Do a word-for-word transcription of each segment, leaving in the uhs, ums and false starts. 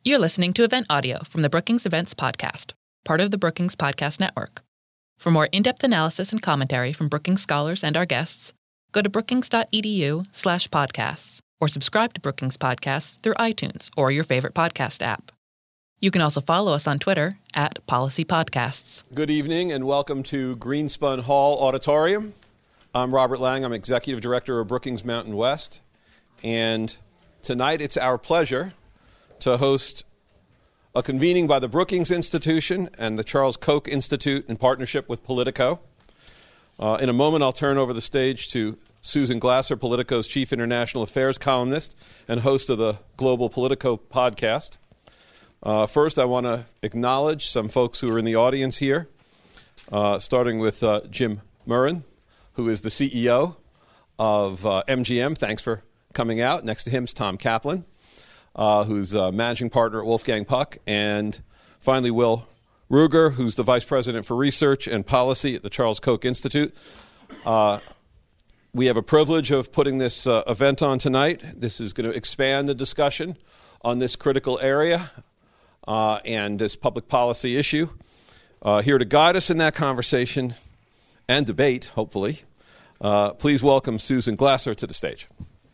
You're listening to event audio from the Brookings Events Podcast, part of the Brookings Podcast Network. For more in-depth analysis and commentary from Brookings scholars and our guests, go to brookings.edu slash podcasts or subscribe to Brookings Podcasts through iTunes or your favorite podcast app. You can also follow us on Twitter at Policy Podcasts. Good evening and welcome to Greenspun Hall Auditorium. I'm Robert Lang. I'm Executive Director of Brookings Mountain West. And tonight it's our pleasure to host a convening by the Brookings Institution and the Charles Koch Institute in partnership with Politico. Uh, in a moment, I'll turn over the stage to Susan Glasser, Politico's Chief International Affairs columnist and host of the Global Politico podcast. Uh, first, I want to acknowledge some folks who are in the audience here, uh, starting with uh, Jim Murren, who is the C E O of uh, M G M. Thanks for coming out. Next to him is Tom Kaplan, uh, who's uh, managing partner at Wolfgang Puck. And finally, Will Ruger, who's the Vice President for Research and Policy at the Charles Koch Institute. Uh, we have a privilege of putting this uh, event on tonight. This is going to expand the discussion on this critical area uh, and this public policy issue. Uh, here to guide us in that conversation and debate, hopefully, uh, please welcome Susan Glasser to the stage.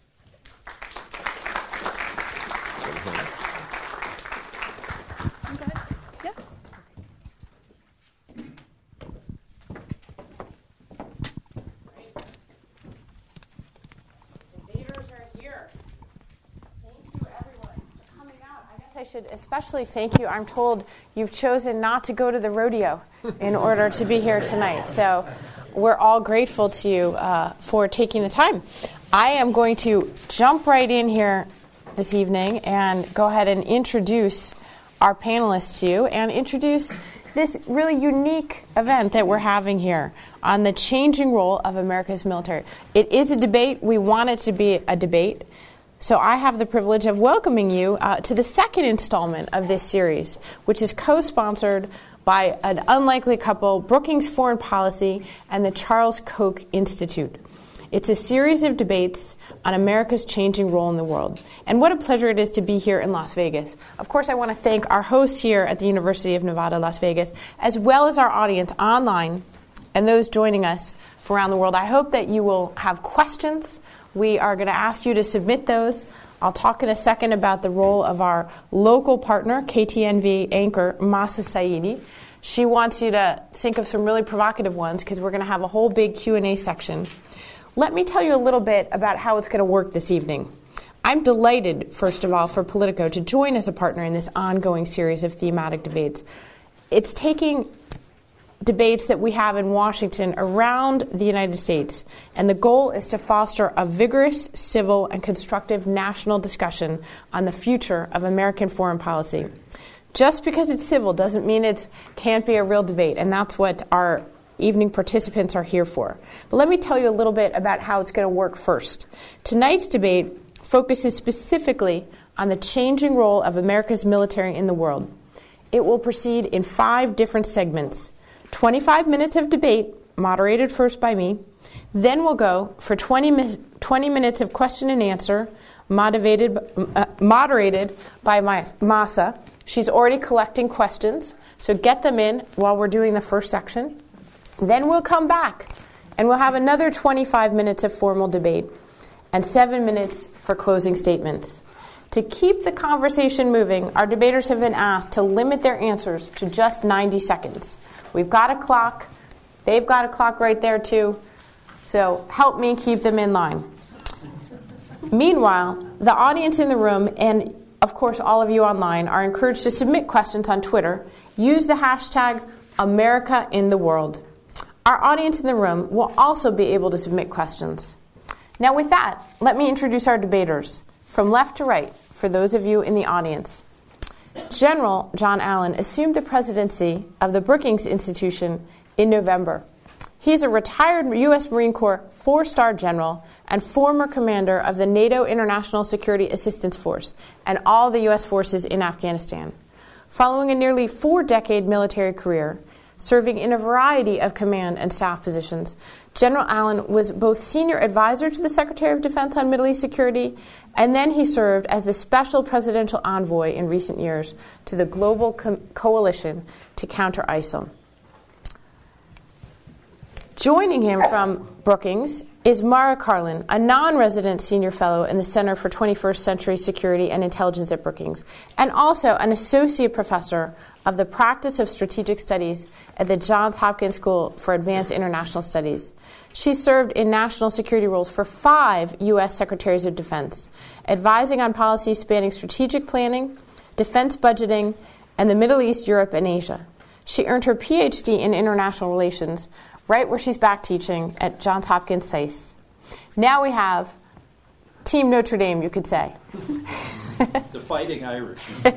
I should especially thank you. I'm told you've chosen not to go to the rodeo in order to be here tonight. So we're all grateful to you uh, for taking the time. I am going to jump right in here this evening and go ahead and introduce our panelists to you and introduce this really unique event that we're having here on the changing role of America's military. It is a debate. We want it to be a debate. So I have the privilege of welcoming you uh, to the second installment of this series, which is co-sponsored by an unlikely couple, Brookings Foreign Policy and the Charles Koch Institute. It's a series of debates on America's changing role in the world. And what a pleasure it is to be here in Las Vegas. Of course, I want to thank our hosts here at the University of Nevada, Las Vegas, as well as our audience online and those joining us from around the world. I hope that you will have questions. We are going to ask you to submit those. I'll talk in a second about the role of our local partner, K T N V anchor, Mahsa Saidi. She wants you to think of some really provocative ones because we're going to have a whole big Q and A section. Let me tell you a little bit about how it's going to work this evening. I'm delighted, first of all, for Politico to join as a partner in this ongoing series of thematic debates. It's taking debates that we have in Washington around the United States, and the goal is to foster a vigorous, civil, and constructive national discussion on the future of American foreign policy. Just because it's civil doesn't mean it can't be a real debate, and that's what our evening participants are here for. But let me tell you a little bit about how it's going to work first. Tonight's debate focuses specifically on the changing role of America's military in the world. It will proceed in five different segments. twenty-five minutes of debate, moderated first by me. Then we'll go for twenty, mi- twenty minutes of question and answer, moderated, uh, moderated by Mahsa. She's already collecting questions, so get them in while we're doing the first section. Then we'll come back, and we'll have another twenty-five minutes of formal debate and seven minutes for closing statements. To keep the conversation moving, our debaters have been asked to limit their answers to just ninety seconds. We've got a clock. They've got a clock right there, too. So help me keep them in line. Meanwhile, the audience in the room and, of course, all of you online are encouraged to submit questions on Twitter. Use the hashtag America in the World. Our audience in the room will also be able to submit questions. Now, with that, let me introduce our debaters. From left to right, for those of you in the audience. General John Allen assumed the presidency of the Brookings Institution in November. He's a retired U S Marine Corps four-star general and former commander of the NATO International Security Assistance Force and all the U S forces in Afghanistan. Following a nearly four-decade military career, serving in a variety of command and staff positions. General Allen was both senior advisor to the Secretary of Defense on Middle East security, and then he served as the special presidential envoy in recent years to the Global Co- Coalition to counter ISIL. Joining him from Brookings is Mara Karlin, a non-resident senior fellow in the Center for twenty-first Century Security and Intelligence at Brookings, and also an associate professor of the practice of strategic studies at the Johns Hopkins School for Advanced International Studies. She served in national security roles for five U S Secretaries of Defense, advising on policies spanning strategic planning, defense budgeting, and the Middle East, Europe, and Asia. She earned her P H D in international relations right where she's back teaching at Johns Hopkins S A I S. Now we have Team Notre Dame, you could say. The Fighting Irish.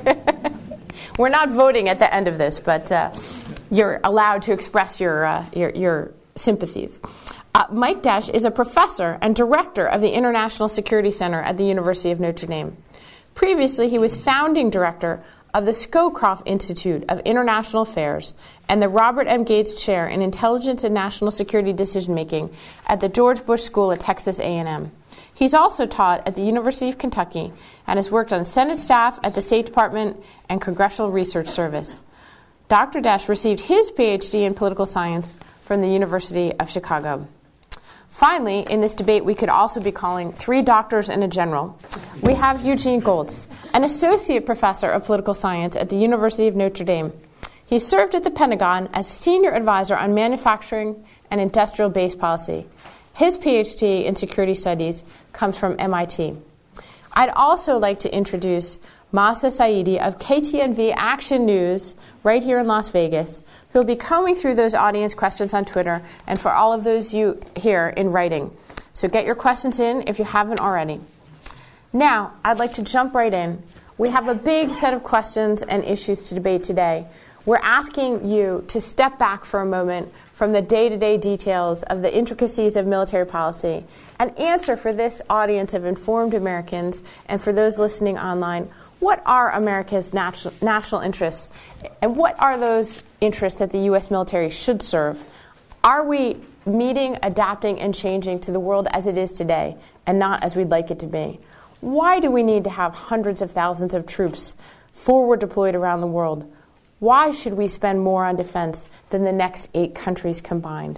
We're not voting at the end of this, but uh, you're allowed to express your, uh, your, your sympathies. Uh, Mike Desch is a professor and director of the International Security Center at the University of Notre Dame. Previously, he was founding director of the Scowcroft Institute of International Affairs and the Robert M. Gates Chair in Intelligence and National Security Decision-Making at the George Bush School at Texas A and M. He's also taught at the University of Kentucky and has worked on Senate staff at the State Department and Congressional Research Service. Doctor Desch received his P H D in political science from the University of Chicago. Finally, in this debate, we could also be calling three doctors and a general. We have Eugene Goltz, an associate professor of political science at the University of Notre Dame. He served at the Pentagon as senior advisor on manufacturing and industrial base policy. His P H D in security studies comes from M I T. I'd also like to introduce Mahsa Saidi of K T N V Action News right here in Las Vegas, who will be combing through those audience questions on Twitter and for all of those you here in writing. So get your questions in if you haven't already. Now, I'd like to jump right in. We have a big set of questions and issues to debate today. We're asking you to step back for a moment from the day-to-day details of the intricacies of military policy and answer for this audience of informed Americans and for those listening online, what are America's national, national interests and what are those interests that the U S military should serve? Are we meeting, adapting, and changing to the world as it is today and not as we'd like it to be? Why do we need to have hundreds of thousands of troops forward deployed around the world? Why should we spend more on defense than the next eight countries combined?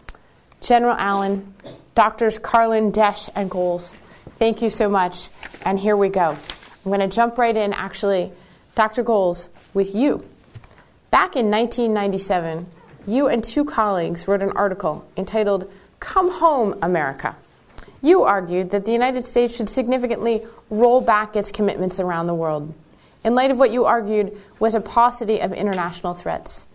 General Allen, Doctors Karlin, Desch, and Goltz, thank you so much. And here we go. I'm going to jump right in, actually, Doctor Goltz, with you. Back in nineteen ninety-seven, you and two colleagues wrote an article entitled, "Come Home, America." You argued that the United States should significantly roll back its commitments around the world, in light of what you argued was a paucity of international threats.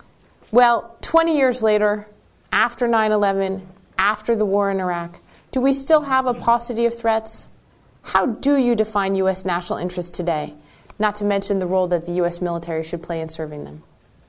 Well, twenty years later, after nine eleven, after the war in Iraq, do we still have a paucity of threats? How do you define U S national interests today, not to mention the role that the U S military should play in serving them?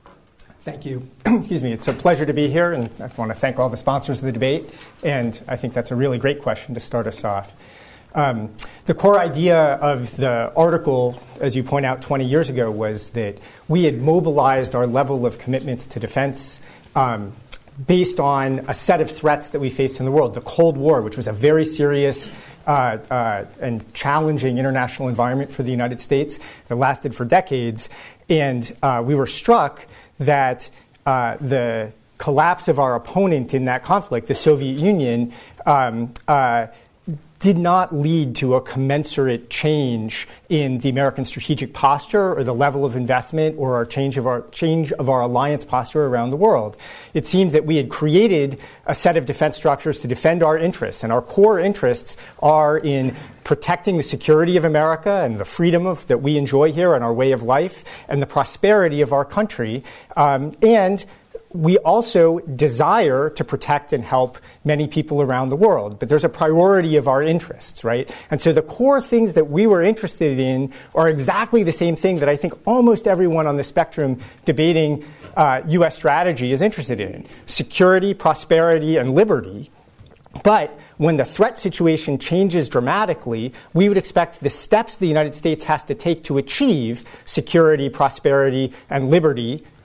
Thank you. Excuse me. It's a pleasure to be here, and I want to thank all the sponsors of the debate, and I think that's a really great question to start us off. Um, the core idea of the article, as you point out twenty years ago, was that we had mobilized our level of commitments to defense um, based on a set of threats that we faced in the world. The Cold War, which was a very serious uh, uh, and challenging international environment for the United States that lasted for decades, and uh, we were struck that uh, the collapse of our opponent in that conflict, the Soviet Union, um, uh, did not lead to a commensurate change in the American strategic posture or the level of investment or our change of our change of our alliance posture around the world. It seemed that we had created a set of defense structures to defend our interests, and our core interests are in protecting the security of America and the freedom of, that we enjoy here and our way of life and the prosperity of our country, um, and we also desire to protect and help many people around the world, but there's a priority of our interests, right? And so the core things that we were interested in are exactly the same thing that I think almost everyone on the spectrum debating uh, U S strategy is interested in: security, prosperity, and liberty. But when the threat situation changes dramatically, we would expect the steps the United States has to take to achieve security, prosperity, and liberty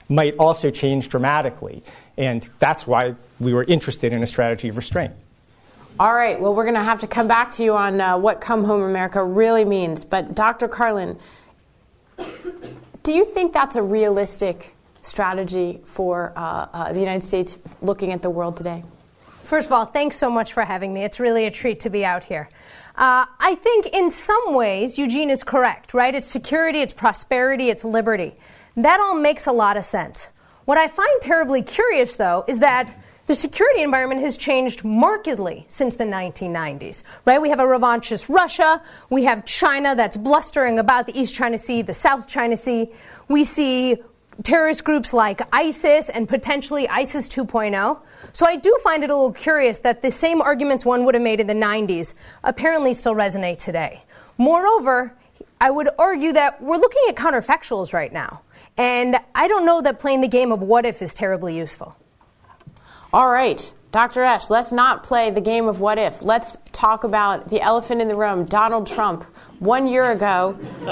might also change dramatically. And that's why we were interested in a strategy of restraint. All right. Well, we're going to have to come back to you on uh, what Come Home America really means. But Doctor Carlin, do you think that's a realistic strategy for uh, uh, the United States looking at the world today? First of all, thanks so much for having me. It's really a treat to be out here. Uh, I think in some ways, Eugene is correct, right? It's security, it's prosperity, it's liberty. That all makes a lot of sense. What I find terribly curious, though, is that the security environment has changed markedly since the nineteen nineties, right? We have a revanchist Russia. We have China that's blustering about the East China Sea, the South China Sea. We see terrorist groups like ISIS and potentially ISIS two point oh. So I do find it a little curious that the same arguments one would have made in the nineties apparently still resonate today. Moreover, I would argue that we're looking at counterfactuals right now. And I don't know that playing the game of what if is terribly useful. All right, Doctor Esch, let's not play the game of what if. Let's talk about the elephant in the room, Donald Trump. One year ago,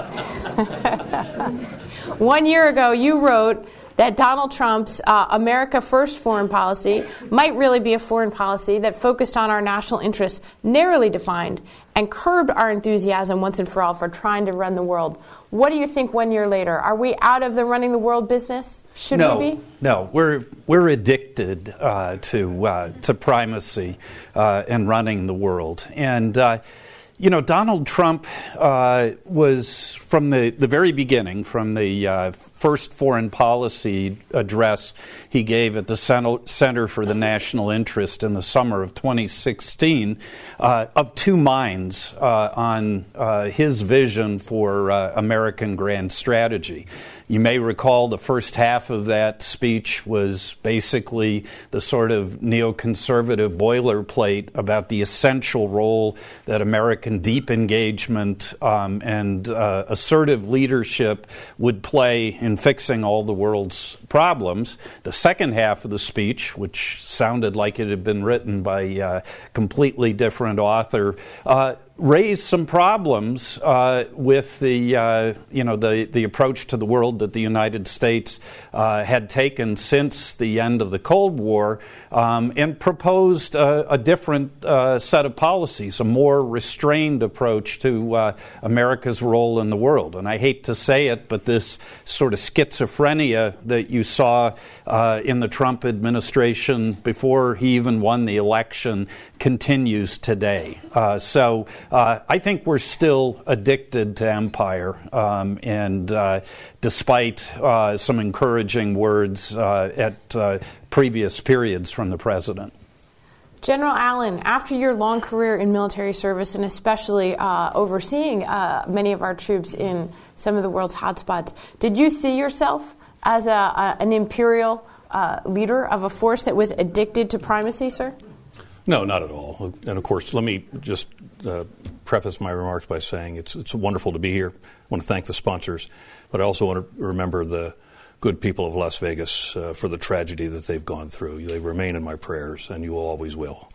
one year ago, you wrote that Donald Trump's uh, America First foreign policy might really be a foreign policy that focused on our national interests, narrowly defined, and curbed our enthusiasm once and for all for trying to run the world. What do you think one year later? Are we out of the running the world business? Should no, we be? No, we're we're addicted uh, to uh, to primacy uh, and running the world. And uh, you know, Donald Trump uh, was from the, the very beginning, from the uh, first foreign policy address he gave at the Center for the National Interest in the summer of twenty sixteen, uh, of two minds uh, on uh, his vision for uh, American grand strategy. You may recall the first half of that speech was basically the sort of neoconservative boilerplate about the essential role that American deep engagement um, and uh, assertive leadership would play in fixing all the world's problems. The second half of the speech, which sounded like it had been written by a completely different author, uh, raised some problems uh, with the uh, you know the the approach to the world that the United States uh, had taken since the end of the Cold War, um, and proposed a, a different uh, set of policies, a more restrained approach to uh, America's role in the world. And I hate to say it, but this sort of schizophrenia that you saw uh, in the Trump administration before he even won the election continues today. Uh, so. Uh, I think we're still addicted to empire, um, and uh, despite uh, some encouraging words uh, at uh, previous periods from the president. General Allen, after your long career in military service and especially uh, overseeing uh, many of our troops in some of the world's hotspots, did you see yourself as a, a, an imperial uh, leader of a force that was addicted to primacy, sir? No, not at all. And of course, let me just uh, preface my remarks by saying it's it's wonderful to be here. I want to thank the sponsors, but I also want to remember the good people of Las Vegas uh, for the tragedy that they've gone through. They remain in my prayers, and you always will.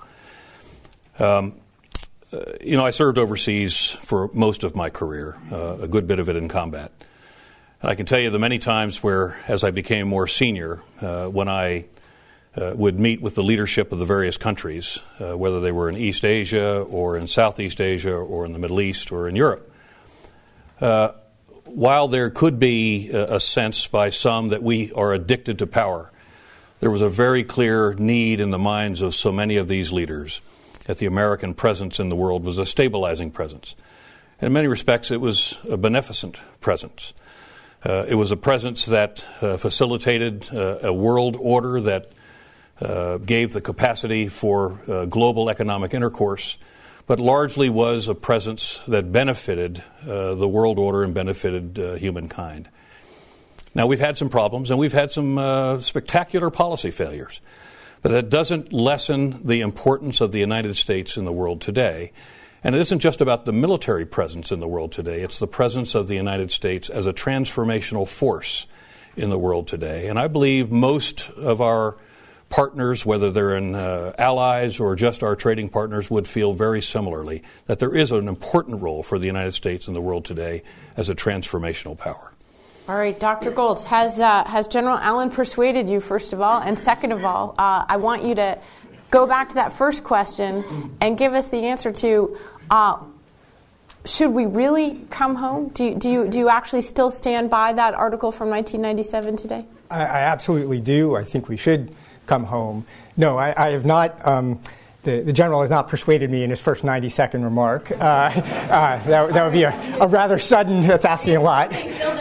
Um, uh, you know, I served overseas for most of my career, uh, a good bit of it in combat. And I can tell you the many times where, as I became more senior, uh, when I Uh, would meet with the leadership of the various countries, uh, whether they were in East Asia or in Southeast Asia or in the Middle East or in Europe. Uh, while there could be a, a sense by some that we are addicted to power, there was a very clear need in the minds of so many of these leaders that the American presence in the world was a stabilizing presence. And in many respects, it was a beneficent presence. Uh, it was a presence that uh, facilitated uh, a world order that Uh, gave the capacity for uh, global economic intercourse, but largely was a presence that benefited uh, the world order and benefited uh, humankind. Now, we've had some problems, and we've had some uh, spectacular policy failures, but that doesn't lessen the importance of the United States in the world today. And it isn't just about the military presence in the world today. It's the presence of the United States as a transformational force in the world today. And I believe most of our partners, whether they're in uh, allies or just our trading partners, would feel very similarly that there is an important role for the United States in the world today as a transformational power. All right, Doctor Goltz, has uh, has General Allen persuaded you, first of all? And second of all, uh, I want you to go back to that first question and give us the answer to, uh, should we really come home? Do you, do you, do you actually still stand by that article from nineteen ninety-seven today? I, I absolutely do. I think we should come home. No, I, I have not. Um, The, the general has not persuaded me in his first ninety-second remark. Uh, uh, that, that would be a, a rather sudden, that's asking a lot.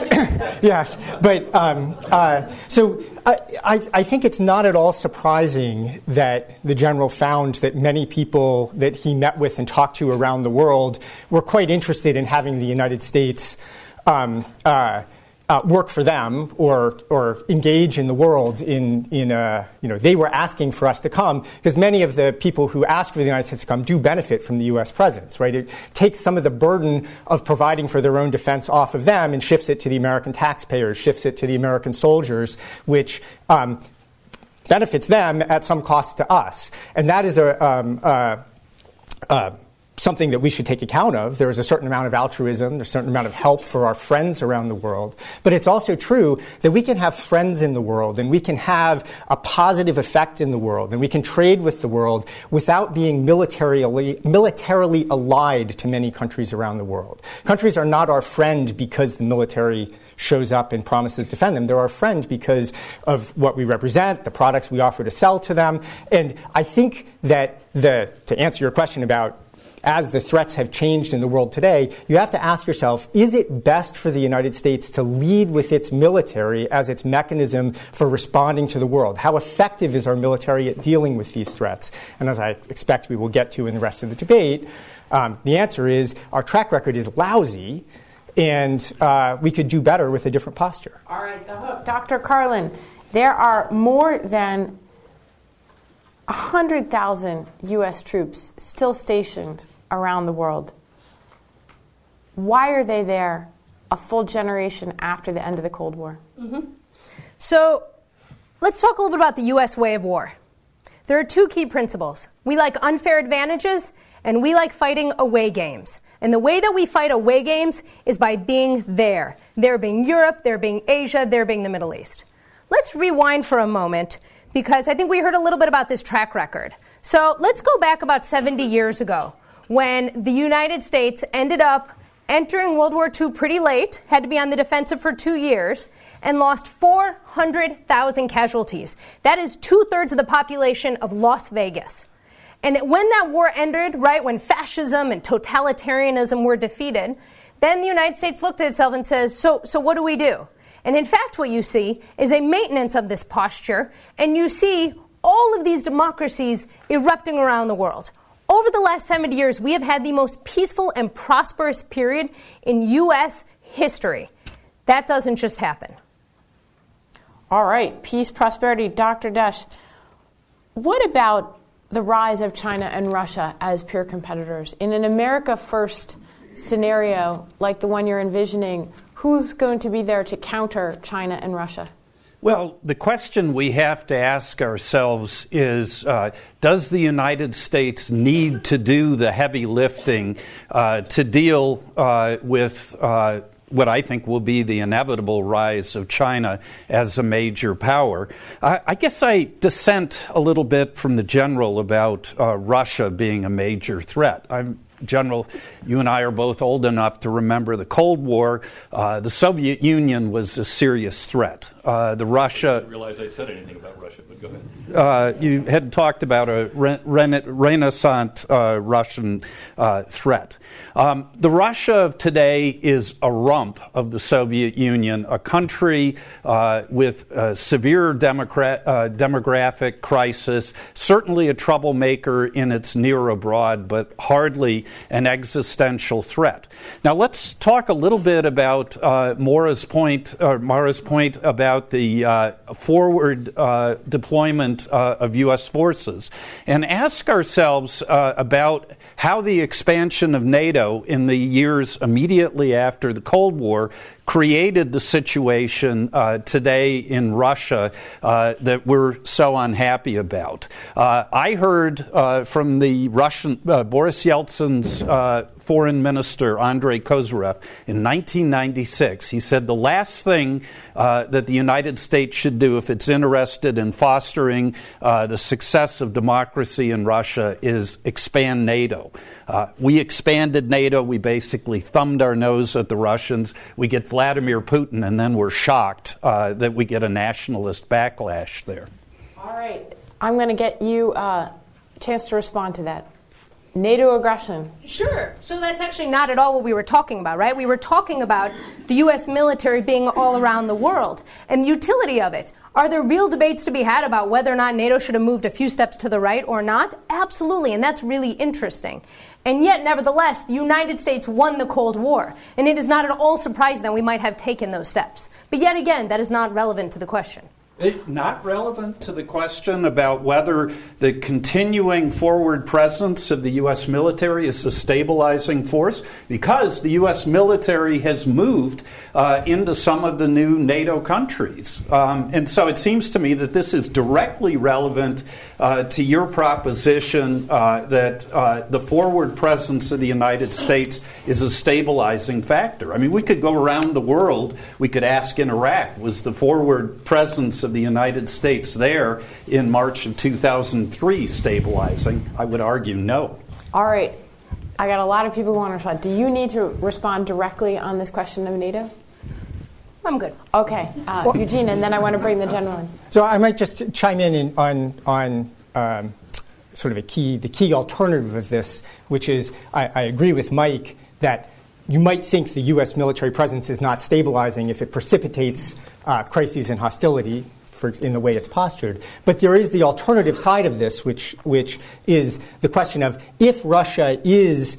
Yes. But um, uh, so I, I, I think it's not at all surprising that the general found that many people that he met with and talked to around the world were quite interested in having the United States um, uh, Uh, work for them or or engage in the world in in a, you know, they were asking for us to come because many of the people who ask for the United States to come do benefit from the U S presence, right? It takes some of the burden of providing for their own defense off of them and shifts it to the American taxpayers, shifts it to the American soldiers, which um, benefits them at some cost to us. And that is a um, uh, uh, something that we should take account of. There is a certain amount of altruism, there's a certain amount of help for our friends around the world. But it's also true that we can have friends in the world and we can have a positive effect in the world and we can trade with the world without being militarily, militarily allied to many countries around the world. Countries are not our friend because the military shows up and promises to defend them. They're our friend because of what we represent, the products we offer to sell to them. And I think that the, to answer your question about as the threats have changed in the world today, you have to ask yourself, is it best for the United States to lead with its military as its mechanism for responding to the world? How effective is our military at dealing with these threats? And as I expect we will get to in the rest of the debate, um, the answer is our track record is lousy, and uh, we could do better with a different posture. All right, the hook. Doctor Carlin, there are more than one hundred thousand U S troops still stationed around the world. Why are they there a full generation after the end of the Cold War? Mm-hmm. So let's talk a little bit about the U S way of war. There are two key principles. We like unfair advantages, and we like fighting away games. And the way that we fight away games is by being there. There being Europe, there being Asia, there being the Middle East. Let's rewind for a moment, because I think we heard a little bit about this track record. So let's go back about seventy years ago when the United States ended up entering World War Two pretty late, had to be on the defensive for two years, and lost four hundred thousand casualties. That is two-thirds of the population of Las Vegas. And when that war ended, right, when fascism and totalitarianism were defeated, then the United States looked at itself and says, so, so what do we do? And in fact, what you see is a maintenance of this posture, and you see all of these democracies erupting around the world. Over the last seventy years, we have had the most peaceful and prosperous period in U S history. That doesn't just happen. All right, peace, prosperity. Doctor Desch, what about the rise of China and Russia as peer competitors? In an America First scenario like the one you're envisioning, who's going to be there to counter China and Russia? Well, the question we have to ask ourselves is, uh, does the United States need to do the heavy lifting uh, to deal uh, with uh, what I think will be the inevitable rise of China as a major power? I, I guess I dissent a little bit from the general about uh, Russia being a major threat. I'm General, you and I are both old enough to remember the Cold War. Uh, the Soviet Union was a serious threat. Uh, the Russia... I didn't realize I'd said anything about Russia, but go ahead. Uh, you had talked about a re- rena- renaissance uh, Russian uh, threat. Um, the Russia of today is a rump of the Soviet Union, a country uh, with a severe democra- uh, demographic crisis, certainly a troublemaker in its near abroad, but hardly an existential threat. Now let's talk a little bit about uh, Maura's point, or Mara's point about the uh, forward uh, deployment uh, of U S forces, and ask ourselves uh, about how the expansion of NATO in the years immediately after the Cold War created the situation uh, today in Russia uh, that we're so unhappy about. Uh, I heard uh, from the Russian, uh, Boris Yeltsin's uh, Foreign Minister Andrei Kozyrev in nineteen ninety-six. He said the last thing uh, that the United States should do if it's interested in fostering uh, the success of democracy in Russia is expand NATO. Uh, we expanded NATO. We basically thumbed our nose at the Russians. We get Vladimir Putin, and then we're shocked uh, that we get a nationalist backlash there. All right. I'm going to get you uh, a chance to respond to that. NATO aggression. Sure. So that's actually not at all what we were talking about, right? We were talking about the U S military being all around the world and the utility of it. Are there real debates to be had about whether or not NATO should have moved a few steps to the right or not? Absolutely, and that's really interesting. And yet, nevertheless, the United States won the Cold War, and it is not at all surprising that we might have taken those steps. But yet again, that is not relevant to the question. It, not relevant to the question about whether the continuing forward presence of the U S military is a stabilizing force, because the U S military has moved uh, into some of the new NATO countries. Um, and so it seems to me that this is directly relevant uh, to your proposition uh, that uh, the forward presence of the United States is a stabilizing factor. I mean, we could go around the world. We could ask in Iraq, was the forward presence of of the United States there in March of two thousand three stabilizing? I would argue no. All right. I got a lot of people who want to respond. Do you need to respond directly on this question of NATO? I'm good. Okay. Uh, well, Eugene, and then I want to bring the general in. So I might just chime in, in on, on um, sort of a key, the key alternative of this, which is I, I agree with Mike that you might think the U S military presence is not stabilizing if it precipitates uh, crises and hostility for, in the way it's postured. But there is the alternative side of this, which, which is the question of if Russia is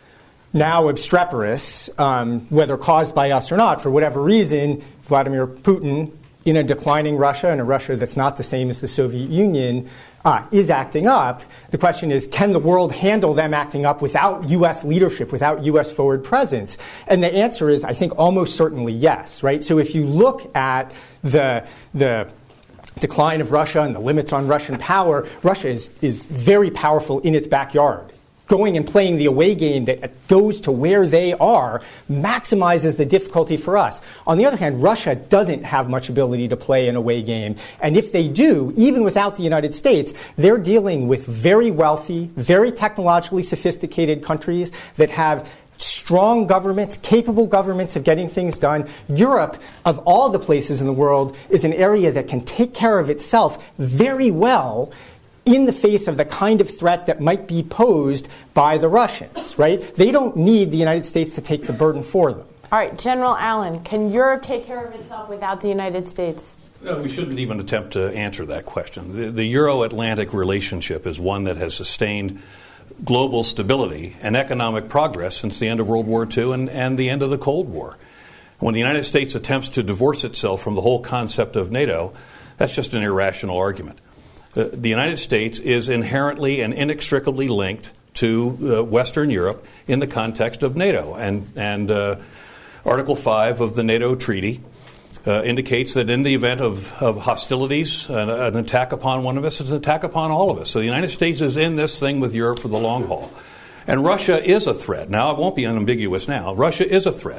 now obstreperous, um, whether caused by us or not, for whatever reason, Vladimir Putin, in a declining Russia, and a Russia that's not the same as the Soviet Union, Uh, is acting up. The question is, can the world handle them acting up without U S leadership, without U S forward presence? And the answer is, I think, almost certainly yes, right? So if you look at the the decline of Russia and the limits on Russian power, Russia is, is very powerful in its backyard. Going and playing the away game that goes to where they are maximizes the difficulty for us. On the other hand, Russia doesn't have much ability to play an away game. And if they do, even without the United States, they're dealing with very wealthy, very technologically sophisticated countries that have strong governments, capable governments of getting things done. Europe, of all the places in the world, is an area that can take care of itself very well in the face of the kind of threat that might be posed by the Russians, right? They don't need the United States to take the burden for them. All right, General Allen, can Europe take care of itself without the United States? No, we shouldn't even attempt to answer that question. The, the Euro-Atlantic relationship is one that has sustained global stability and economic progress since the end of World War Two and, and the end of the Cold War. When the United States attempts to divorce itself from the whole concept of NATO, that's just an irrational argument. The United States is inherently and inextricably linked to uh, Western Europe in the context of NATO. And, and uh, Article five of the NATO Treaty uh, indicates that in the event of, of hostilities, an, an attack upon one of us is an attack upon all of us. So the United States is in this thing with Europe for the long haul. And Russia is a threat. Now, it won't be unambiguous now. Russia is a threat.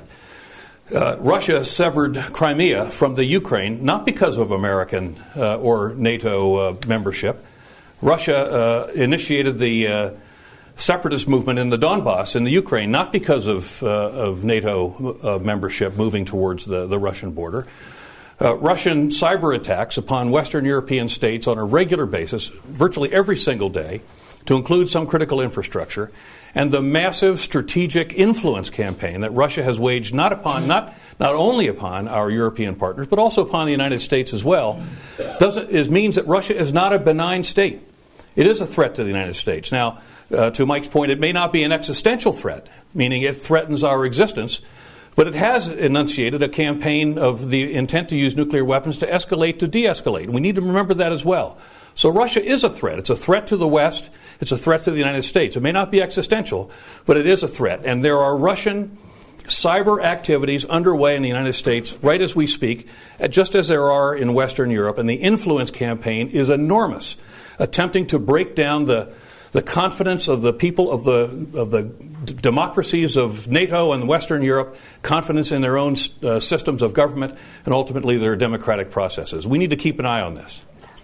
Uh, Russia severed Crimea from the Ukraine, not because of American uh, or NATO uh, membership. Russia uh, initiated the uh, separatist movement in the Donbass in the Ukraine, not because of, uh, of NATO uh, membership moving towards the, the Russian border. Uh, Russian cyber attacks upon Western European states on a regular basis, virtually every single day, to include some critical infrastructure, and the massive strategic influence campaign that Russia has waged not upon, not not only upon our European partners, but also upon the United States as well, does it, is means that Russia is not a benign state. It is a threat to the United States. Now, uh, to Mike's point, it may not be an existential threat, meaning it threatens our existence, but it has enunciated a campaign of the intent to use nuclear weapons to escalate to de-escalate. We need to remember that as well. So Russia is a threat. It's a threat to the West. It's a threat to the United States. It may not be existential, but it is a threat. And there are Russian cyber activities underway in the United States right as we speak, just as there are in Western Europe. And the influence campaign is enormous, attempting to break down the the confidence of the people of the of the d- democracies of NATO and Western Europe, confidence in their own uh, systems of government, and ultimately their democratic processes. We need to keep an eye on this.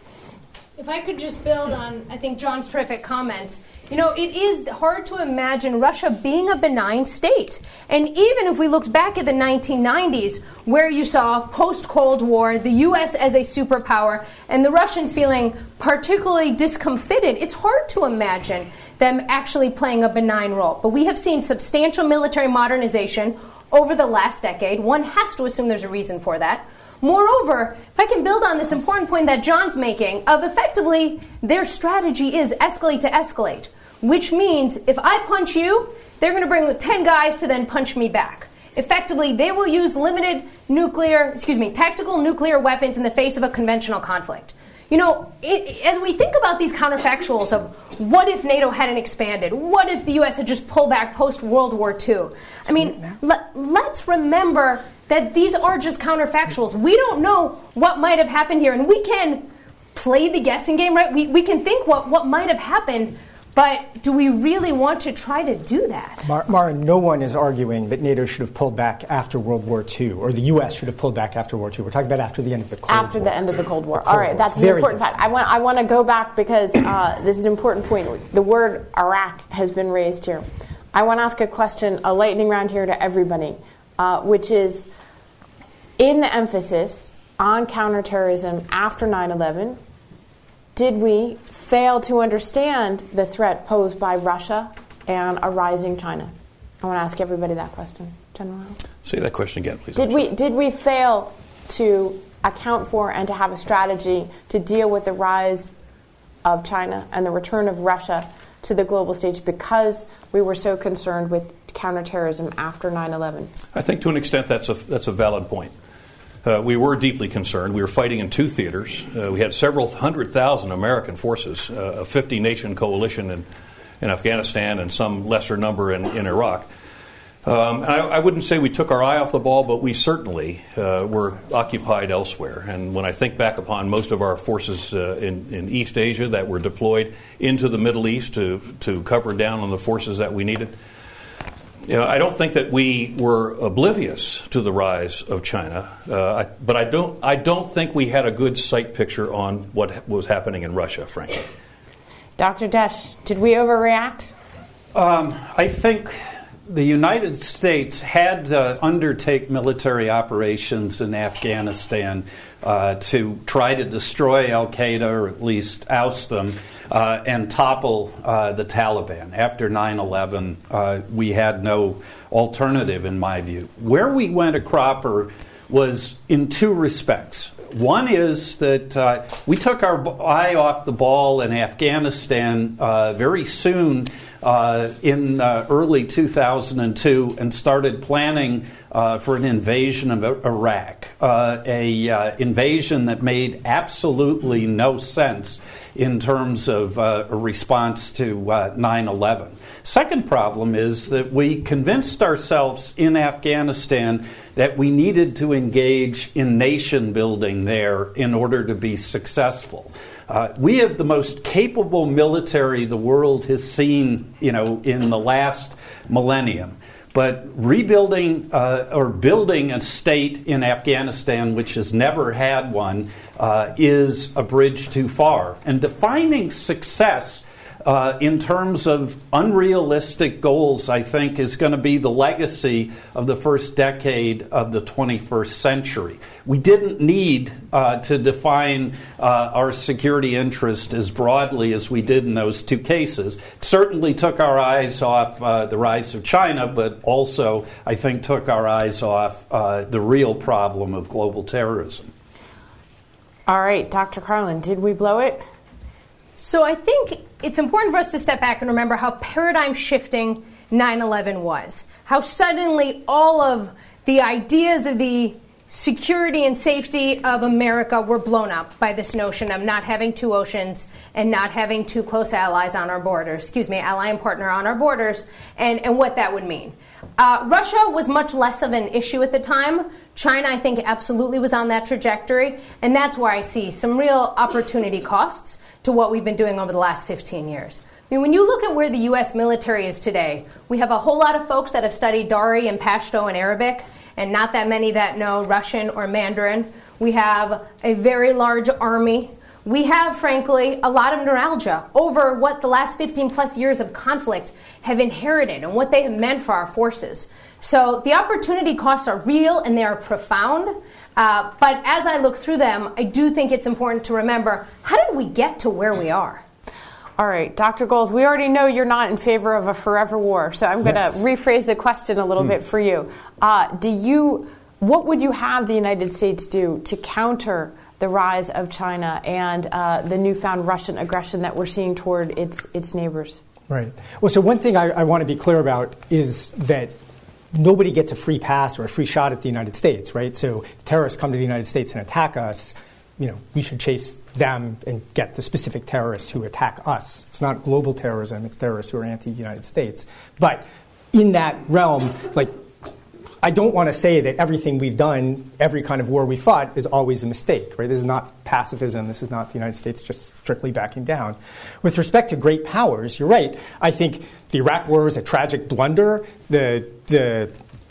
If I could just build on, I think, John's terrific comments. You know, it is hard to imagine Russia being a benign state. And even if we looked back at the nineteen nineties, where you saw post-Cold War, the U S as a superpower, and the Russians feeling particularly discomfited, it's hard to imagine them actually playing a benign role. But we have seen substantial military modernization over the last decade. One has to assume there's a reason for that. Moreover, if I can build on this important point that John's making, of effectively their strategy is escalate to escalate, which means if I punch you, they're going to bring ten guys to then punch me back. Effectively, they will use limited nuclear, excuse me, tactical nuclear weapons in the face of a conventional conflict. You know, it, as we think about these counterfactuals of what if NATO hadn't expanded, what if the U S had just pulled back post-World War Two, I mean, let, let's remember that these are just counterfactuals. We don't know what might have happened here, and we can play the guessing game, right? We, we can think what, what might have happened, but do we really want to try to do that? Mar- Mara, no one is arguing that NATO should have pulled back after World War Two, or the U S should have pulled back after World War Two. We're talking about after the end of the Cold after War. the end of the Cold War. The Cold All right, War. that's an Very important different. fact. I want I want to go back because uh, this is an important point. The word Iraq has been raised here. I want to ask a question, a lightning round here to everybody, uh, which is, in the emphasis on counterterrorism after nine eleven, did we fail to understand the threat posed by Russia and a rising China? I want to ask everybody that question. General? Say that question again, please. Did we did we fail to account for and to have a strategy to deal with the rise of China and the return of Russia to the global stage because we were so concerned with counterterrorism after nine eleven? I think to an extent that's a that's a valid point. Uh, we were deeply concerned. We were fighting in two theaters. Uh, we had several hundred thousand American forces, uh, a fifty-nation coalition in, in Afghanistan and some lesser number in, in Iraq. Um, I, I wouldn't say we took our eye off the ball, but we certainly uh, were occupied elsewhere. And when I think back upon most of our forces uh, in, in East Asia that were deployed into the Middle East to, to cover down on the forces that we needed, you know, I don't think that we were oblivious to the rise of China, uh, I, but I don't. I don't think we had a good sight picture on what was happening in Russia, frankly. Doctor Desh, did we overreact? Um, I think the United States had to undertake military operations in Afghanistan uh, to try to destroy al-Qaeda, or at least oust them, uh, and topple uh, the Taliban. After nine eleven, uh, we had no alternative, in my view. Where we went a cropper was in two respects. One is that uh, we took our eye off the ball in Afghanistan uh, very soon uh, in uh, early two thousand two and started planning uh, for an invasion of Iraq, uh, a uh, invasion that made absolutely no sense in terms of uh, a response to uh, nine eleven. Second problem is that we convinced ourselves in Afghanistan that we needed to engage in nation building there in order to be successful. Uh, we have the most capable military the world has seen, you know, in the last millennium. But rebuilding uh, or building a state in Afghanistan, which has never had one, uh, is a bridge too far. And defining success uh, in terms of unrealistic goals, I think, is going to be the legacy of the first decade of the twenty-first century. We didn't need uh, to define uh, our security interest as broadly as we did in those two cases. It certainly took our eyes off uh, the rise of China, but also, I think, took our eyes off uh, the real problem of global terrorism. All right, Doctor Carlin, did we blow it? So I think it's important for us to step back and remember how paradigm shifting nine eleven was. How suddenly all of the ideas of the security and safety of America were blown up by this notion of not having two oceans and not having two close allies on our borders, excuse me, ally and partner on our borders, and, and what that would mean. Uh, Russia was much less of an issue at the time. China, I think, absolutely was on that trajectory, and that's where I see some real opportunity costs to what we've been doing over the last fifteen years. mean, when you look at where the U S military is today, we have a whole lot of folks that have studied Dari and Pashto and Arabic, and not that many that know Russian or Mandarin. We have a very large army. We have, frankly, a lot of neuralgia over what the last fifteen plus years of conflict have inherited and what they have meant for our forces. So the opportunity costs are real and they are profound. Uh, but as I look through them, I do think it's important to remember, how did we get to where we are? All right, Doctor Goals, we already know you're not in favor of a forever war, so I'm going to yes. rephrase the question a little mm. bit for you. Uh, do you, what would you have the United States do to counter the rise of China and uh, the newfound Russian aggression that we're seeing toward its its neighbors? Right. Well, so one thing I, I want to be clear about is that nobody gets a free pass or a free shot at the United States, right? So if terrorists come to the United States and attack us, you know, we should chase them and get the specific terrorists who attack us. It's not global terrorism, it's terrorists who are anti-United States. But in that realm, like, I don't want to say that everything we've done, every kind of war we fought, is always a mistake, right? This is not pacifism. This is not the United States just strictly backing down. With respect to great powers, you're right. I think the Iraq War was a tragic blunder. The the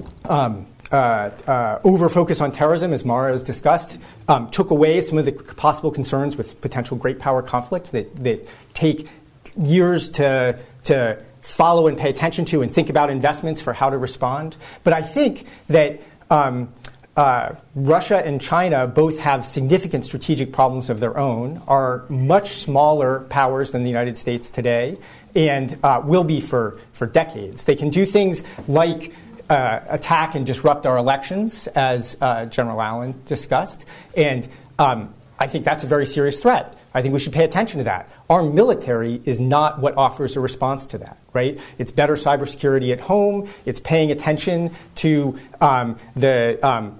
um, uh, uh, over-focus on terrorism, as Mara has discussed, um, took away some of the possible concerns with potential great power conflict that, that take years to to follow and pay attention to and think about investments for how to respond. But I think that um, uh, Russia and China both have significant strategic problems of their own, are much smaller powers than the United States today, and uh, will be for, for decades. They can do things like uh, attack and disrupt our elections, as uh, General Allen discussed, and um, I think that's a very serious threat. I think we should pay attention to that. Our military is not what offers a response to that, right? It's better cybersecurity at home. It's paying attention to um, the um,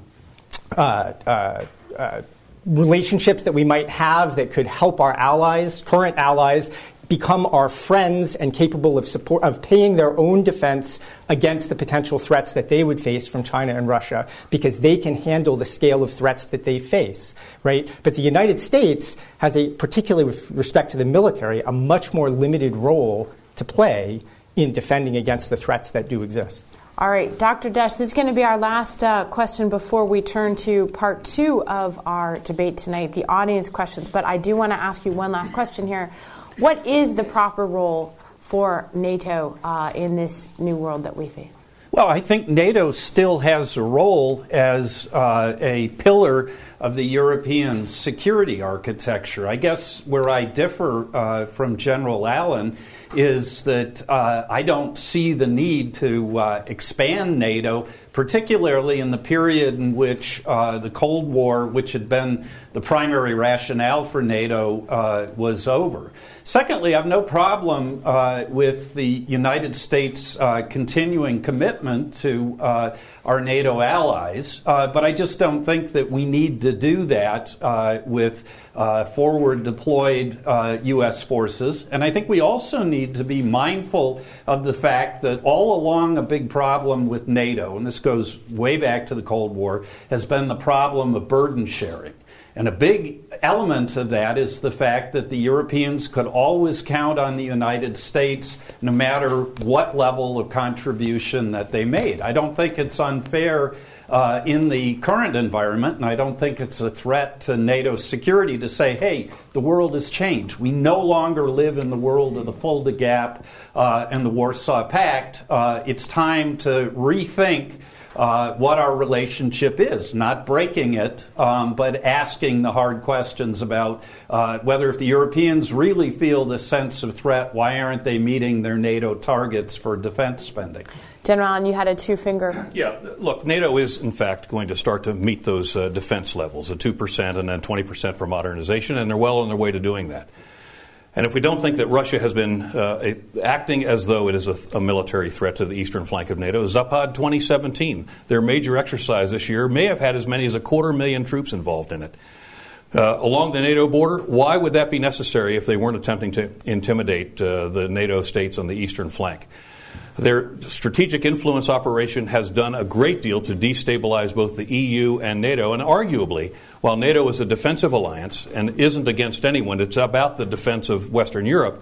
uh, uh, uh, relationships that we might have that could help our allies, current allies, become our friends and capable of support of paying their own defense against the potential threats that they would face from China and Russia, because they can handle the scale of threats that they face, right? But the United States has a, particularly with respect to the military, a much more limited role to play in defending against the threats that do exist. All right, Doctor Desch, this is going to be our last uh, question before we turn to part two of our debate tonight, the audience questions. But I do want to ask you one last question here. What is the proper role for NATO uh, in this new world that we face? Well, I think NATO still has a role as uh, a pillar of the European security architecture. I guess where I differ uh, from General Allen is that uh, I don't see the need to uh, expand NATO, particularly in the period in which uh, the Cold War, which had been the primary rationale for NATO, uh, was over. Secondly, I have no problem uh, with the United States uh, continuing commitment to uh, our NATO allies, uh, but I just don't think that we need to do that uh, with uh, forward deployed uh, U S forces. And I think we also need to be mindful of the fact that all along a big problem with NATO, and this goes way back to the Cold War, has been the problem of burden sharing. And a big element of that is the fact that the Europeans could always count on the United States no matter what level of contribution that they made. I don't think it's unfair uh, in the current environment, and I don't think it's a threat to NATO's security to say, hey, the world has changed. We no longer live in the world of the Fulda Gap uh, and the Warsaw Pact. Uh, it's time to rethink Uh, what our relationship is, not breaking it, um, but asking the hard questions about uh, whether if the Europeans really feel the sense of threat, why aren't they meeting their NATO targets for defense spending? General Allen, you had a two-finger. Yeah, look, NATO is, in fact, going to start to meet those uh, defense levels, the two percent and then twenty percent for modernization, and they're well on their way to doing that. And if we don't think that Russia has been uh, acting as though it is a, a military threat to the eastern flank of NATO, Zapad twenty seventeen, their major exercise this year, may have had as many as a quarter million troops involved in it. Uh, along the NATO border, why would that be necessary if they weren't attempting to intimidate uh, the NATO states on the eastern flank? Their strategic influence operation has done a great deal to destabilize both the E U and NATO, and arguably, while NATO is a defensive alliance and isn't against anyone, it's about the defense of Western Europe,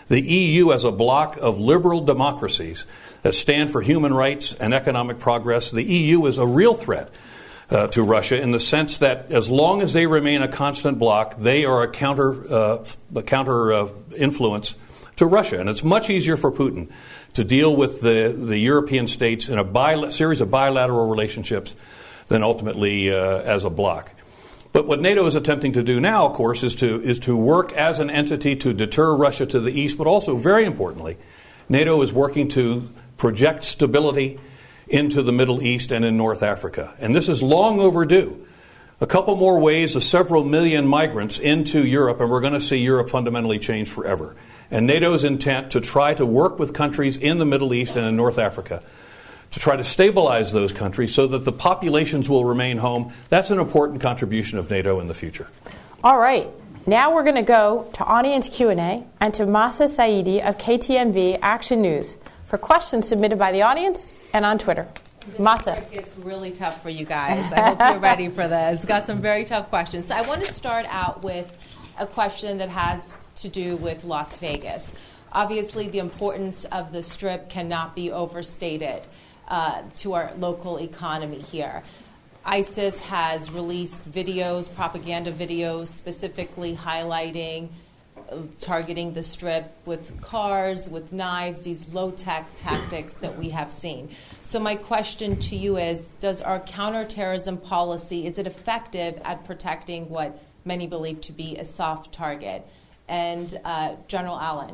The E U, as a bloc of liberal democracies that stand for human rights and economic progress, the E U is a real threat uh, to Russia in the sense that as long as they remain a constant bloc, they are a counter, uh, a counter uh, influence to Russia. And it's much easier for Putin to deal with the, the European states in a bila- series of bilateral relationships than ultimately uh, as a bloc. But what NATO is attempting to do now, of course, is to is to work as an entity to deter Russia to the east, but also, very importantly, NATO is working to project stability into the Middle East and in North Africa. And this is long overdue. A couple more waves of several million migrants into Europe, and we're going to see Europe fundamentally change forever. And NATO's intent to try to work with countries in the Middle East and in North Africa to try to stabilize those countries so that the populations will remain home. That's an important contribution of NATO in the future. All right. Now we're going to go to audience Q and A and to Mahsa Saidi of K T M V Action News for questions submitted by the audience and on Twitter. Mahsa. It's really tough for you guys. I hope you're ready for this. Got some very tough questions. So I want to start out with a question that has to do with Las Vegas. Obviously, the importance of the Strip cannot be overstated uh, to our local economy here. ISIS has released videos, propaganda videos, specifically highlighting, uh, targeting the Strip with cars, with knives, these low-tech tactics that we have seen. So my question to you is, does our counterterrorism policy, is it effective at protecting what many believe to be a soft target? And uh, General Allen.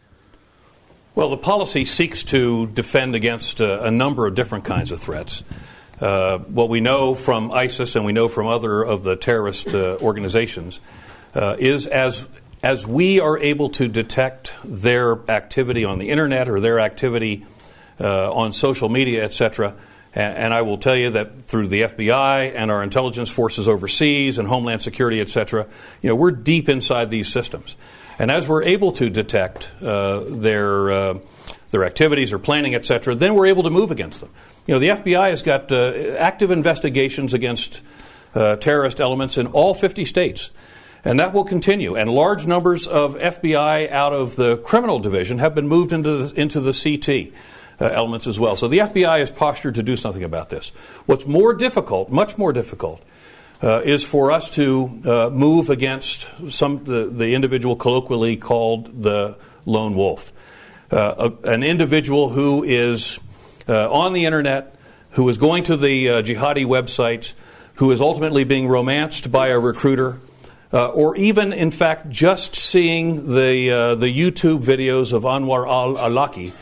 Well, the policy seeks to defend against uh, a number of different kinds of threats. Uh, what we know from ISIS and we know from other of the terrorist uh, organizations uh, is as as we are able to detect their activity on the internet or their activity uh, on social media, et cetera. And, and I will tell you that through the F B I and our intelligence forces overseas and Homeland Security, et cetera, you know, we're deep inside these systems. And as we're able to detect uh, their uh, their activities or planning, et cetera, then we're able to move against them. You know, the F B I has got uh, active investigations against uh, terrorist elements in all fifty states, and that will continue. And large numbers of F B I out of the criminal division have been moved into the, into the C T uh, elements as well. So the F B I is postured to do something about this. What's more difficult, much more difficult, Uh, is for us to uh, move against some the, the individual colloquially called the lone wolf, uh, a, an individual who is uh, on the internet, who is going to the uh, jihadi websites, who is ultimately being romanced by a recruiter, uh, or even, in fact, just seeing the uh, the YouTube videos of Anwar al-Awlaki,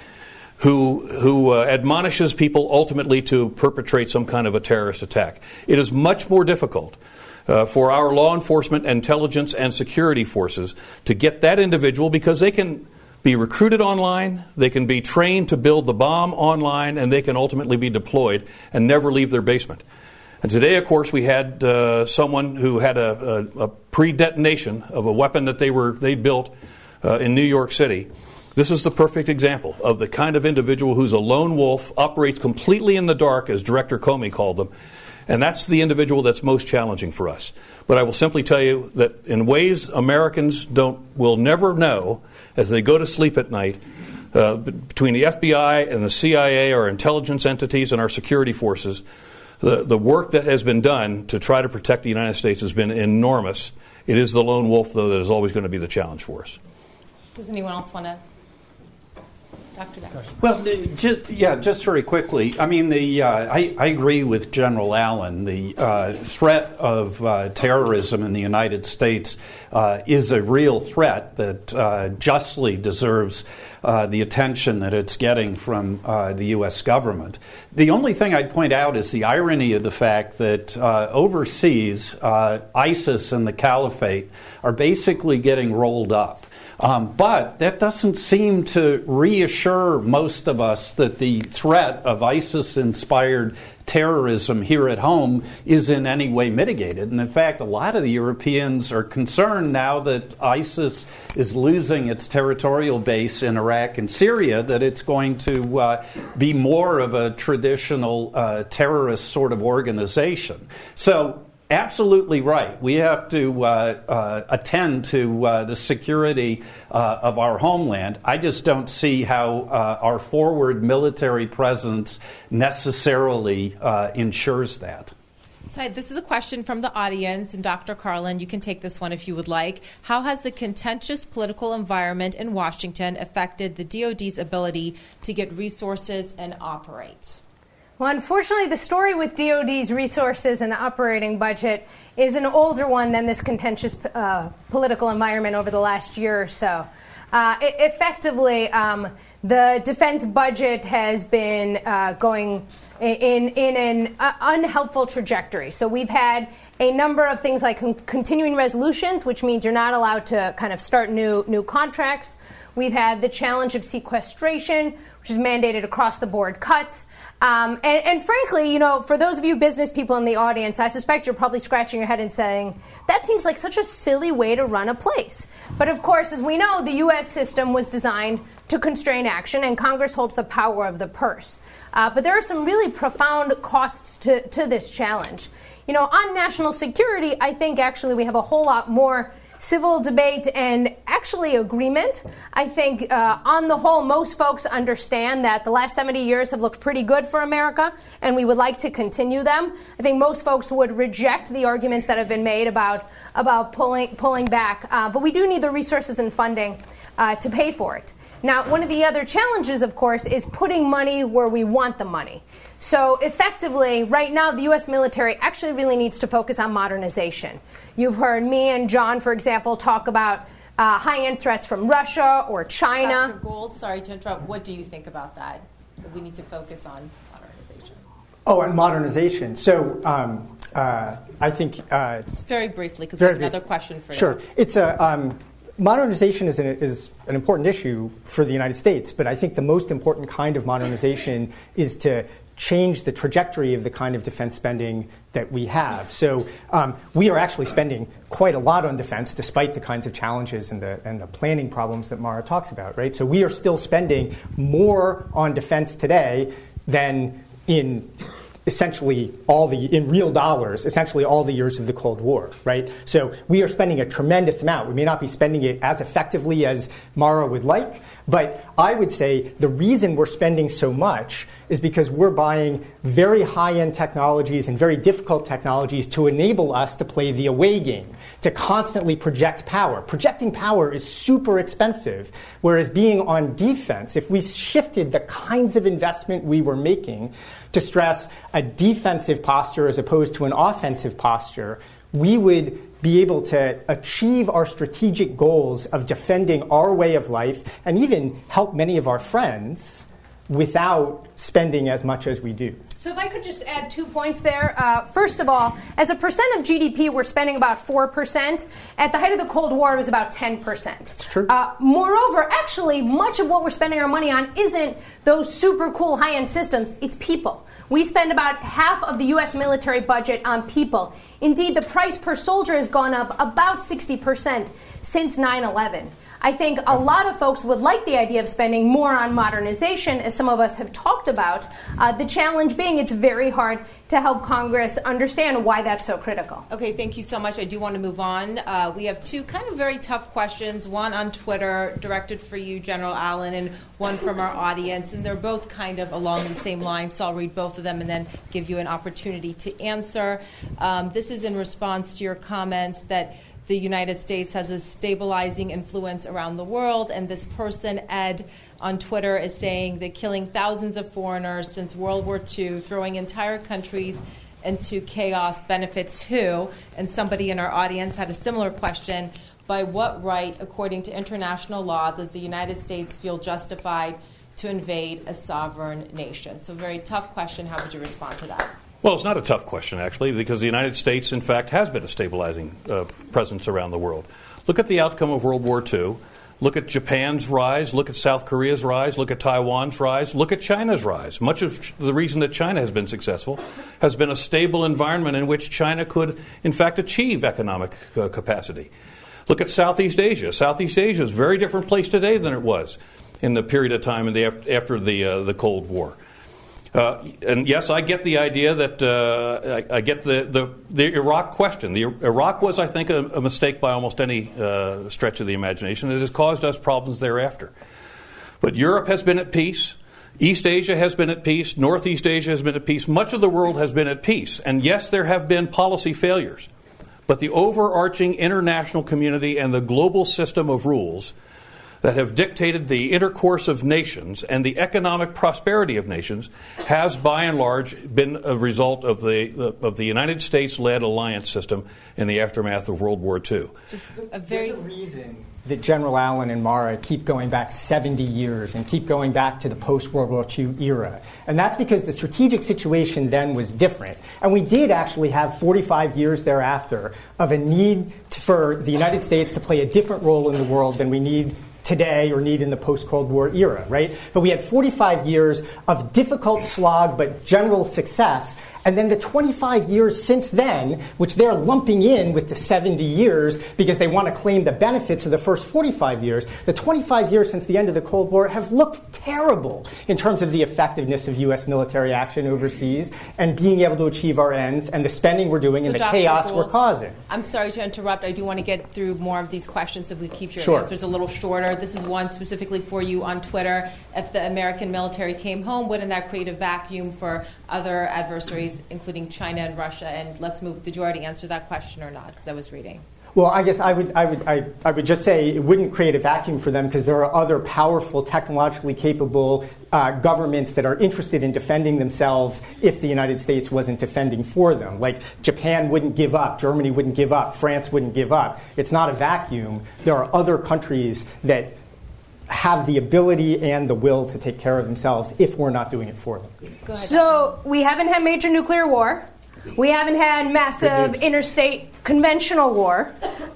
who who uh, admonishes people ultimately to perpetrate some kind of a terrorist attack. It is much more difficult uh, for our law enforcement, intelligence, and security forces to get that individual because they can be recruited online, they can be trained to build the bomb online, and they can ultimately be deployed and never leave their basement. And today, of course, we had uh, someone who had a, a, a pre-detonation of a weapon that they were they built uh, in New York City. This is the perfect example of the kind of individual who's a lone wolf, operates completely in the dark, as Director Comey called them, and that's the individual that's most challenging for us. But I will simply tell you that in ways Americans don't will never know as they go to sleep at night, uh, between the F B I and the C I A, our intelligence entities, and our security forces, the, the work that has been done to try to protect the United States has been enormous. It is the lone wolf, though, that is always going to be the challenge for us. Does anyone else want to? Doctor Decker. Well, just, yeah, just very quickly. I mean, the uh, I, I agree with General Allen. The uh, threat of uh, terrorism in the United States uh, is a real threat that uh, justly deserves uh, the attention that it's getting from uh, the U S government. The only thing I'd point out is the irony of the fact that uh, overseas, uh, ISIS and the Caliphate are basically getting rolled up. Um, but that doesn't seem to reassure most of us that the threat of ISIS-inspired terrorism here at home is in any way mitigated. And in fact, a lot of the Europeans are concerned now that ISIS is losing its territorial base in Iraq and Syria, that it's going to uh, be more of a traditional uh, terrorist sort of organization. So absolutely right. We have to uh, uh, attend to uh, the security uh, of our homeland. I just don't see how uh, our forward military presence necessarily uh, ensures that. So this is a question from the audience, and Doctor Carlin, you can take this one if you would like. How has the contentious political environment in Washington affected the D O D's ability to get resources and operate? Well, unfortunately, the story with D O D's resources and operating budget is an older one than this contentious uh, political environment over the last year or so. Uh, it, effectively, um, the defense budget has been uh, going in, in an uh, unhelpful trajectory. So we've had a number of things like con- continuing resolutions, which means you're not allowed to kind of start new new contracts. We've had the challenge of sequestration, which is mandated across the board cuts. Um, and, and frankly, you know, for those of you business people in the audience, I suspect you're probably scratching your head and saying, that seems like such a silly way to run a place. But of course, as we know, the U S system was designed to constrain action, and Congress holds the power of the purse. Uh, but there are some really profound costs to, to this challenge. You know, on national security, I think actually we have a whole lot more civil debate and actually agreement. I think uh, on the whole, most folks understand that the last seventy years have looked pretty good for America, and we would like to continue them. I think most folks would reject the arguments that have been made about, about pulling, pulling back, uh, but we do need the resources and funding uh, to pay for it. Now, one of the other challenges, of course, is putting money where we want the money. So effectively, right now, the U S military actually really needs to focus on modernization. You've heard me and John, for example, talk about uh, high-end threats from Russia or China. Doctor Gould, sorry to interrupt. What do you think about that? That we need to focus on modernization. Oh, and modernization. So um, uh, I think... Uh, Just very briefly, because we have another question for you. Sure. It's a... Um, Modernization is an, is an important issue for the United States, but I think the most important kind of modernization is to change the trajectory of the kind of defense spending that we have. So um, we are actually spending quite a lot on defense, despite the kinds of challenges and the and the planning problems that Mara talks about, right? So we are still spending more on defense today than in essentially all the, in real dollars, essentially all the years of the Cold War, right? So we are spending a tremendous amount. We may not be spending it as effectively as Mara would like, but I would say the reason we're spending so much is because we're buying very high-end technologies and very difficult technologies to enable us to play the away game, to constantly project power. Projecting power is super expensive, whereas being on defense, if we shifted the kinds of investment we were making to stress a defensive posture as opposed to an offensive posture, we would be able to achieve our strategic goals of defending our way of life and even help many of our friends without spending as much as we do. So if I could just add two points there. Uh, first of all, as a percent of G D P, we're spending about four percent. At the height of the Cold War, it was about ten percent. That's true. Uh, moreover, actually, much of what we're spending our money on isn't those super cool high-end systems. It's people. We spend about half of the U S military budget on people. Indeed, the price per soldier has gone up about sixty percent since nine eleven. I think a lot of folks would like the idea of spending more on modernization, as some of us have talked about. Uh, the challenge being it's very hard to help Congress understand why that's so critical. Okay, thank you so much. I do want to move on. Uh, we have two kind of very tough questions, one on Twitter directed for you, General Allen, and one from our audience. And they're both kind of along the same line, so I'll read both of them and then give you an opportunity to answer. Um, this is in response to your comments that the United States has a stabilizing influence around the world, and this person, Ed, on Twitter is saying that killing thousands of foreigners since World War Two, throwing entire countries into chaos benefits who? And somebody in our audience had a similar question. By what right, according to international law, does the United States feel justified to invade a sovereign nation? So very tough question. How would you respond to that? Well, it's not a tough question, actually, because the United States, in fact, has been a stabilizing uh, presence around the world. Look at the outcome of World War Two. Look at Japan's rise. Look at South Korea's rise. Look at Taiwan's rise. Look at China's rise. Much of the reason that China has been successful has been a stable environment in which China could, in fact, achieve economic uh, capacity. Look at Southeast Asia. Southeast Asia is a very different place today than it was in the period of time in the, after the, uh, the Cold War. Uh, and yes, I get the idea that uh, I, I get the, the, the Iraq question. The Iraq was, I think, a, a mistake by almost any uh, stretch of the imagination. It has caused us problems thereafter. But Europe has been at peace. East Asia has been at peace. Northeast Asia has been at peace. Much of the world has been at peace. And yes, there have been policy failures. But the overarching international community and the global system of rules that have dictated the intercourse of nations and the economic prosperity of nations has, by and large, been a result of the, the of the United States-led alliance system in the aftermath of World War Two. Just a very There's a reason that General Allen and Mara keep going back seventy years and keep going back to the post-World War Two era. And that's because the strategic situation then was different. And we did actually have forty-five years thereafter of a need to, for the United States to play a different role in the world than we need today or need in the post-Cold War era, right? But we had forty-five years of difficult slog but general success. And then the twenty-five years since then, which they're lumping in with the seventy years because they want to claim the benefits of the first forty-five years, the twenty-five years since the end of the Cold War have looked terrible in terms of the effectiveness of U S military action overseas and being able to achieve our ends and the spending we're doing so and the Doctor chaos Gould, we're causing. I'm sorry to interrupt. I do want to get through more of these questions if we keep your Sure. answers a little shorter. This is one specifically for you on Twitter. If the American military came home, wouldn't that create a vacuum for other adversaries, including China and Russia? And let's move. Did you already answer that question or not? Because I was reading. Well, I guess I would, I would, I, I would just say it wouldn't create a vacuum for them because there are other powerful, technologically capable uh, governments that are interested in defending themselves if the United States wasn't defending for them. Like Japan wouldn't give up, Germany wouldn't give up, France wouldn't give up. It's not a vacuum. There are other countries that have the ability and the will to take care of themselves if we're not doing it for them. Go ahead. So we haven't had major nuclear war. We haven't had massive interstate conventional war.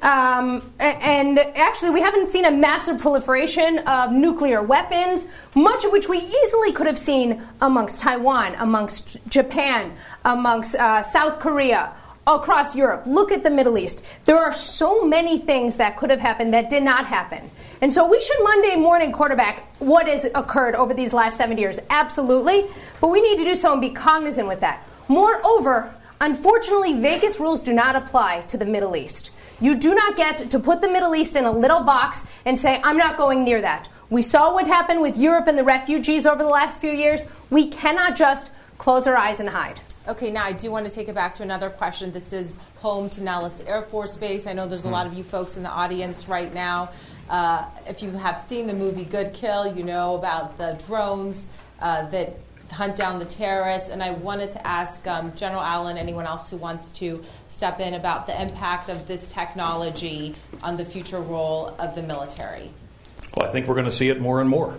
Um, and actually, we haven't seen a massive proliferation of nuclear weapons, much of which we easily could have seen amongst Taiwan, amongst Japan, amongst uh, South Korea, across Europe. Look at the Middle East. There are so many things that could have happened that did not happen. And so we should Monday morning quarterback what has occurred over these last seventy years. Absolutely. But we need to do so and be cognizant with that. Moreover, unfortunately, Vegas rules do not apply to the Middle East. You do not get to put the Middle East in a little box and say, I'm not going near that. We saw what happened with Europe and the refugees over the last few years. We cannot just close our eyes and hide. Okay, now I do want to take it back to another question. This is home to Nellis Air Force Base. I know there's a lot of you folks in the audience right now. Uh, if you have seen the movie Good Kill, you know about the drones uh, that hunt down the terrorists. And I wanted to ask um, General Allen, anyone else who wants to step in, about the impact of this technology on the future role of the military. Well, I think we're going to see it more and more.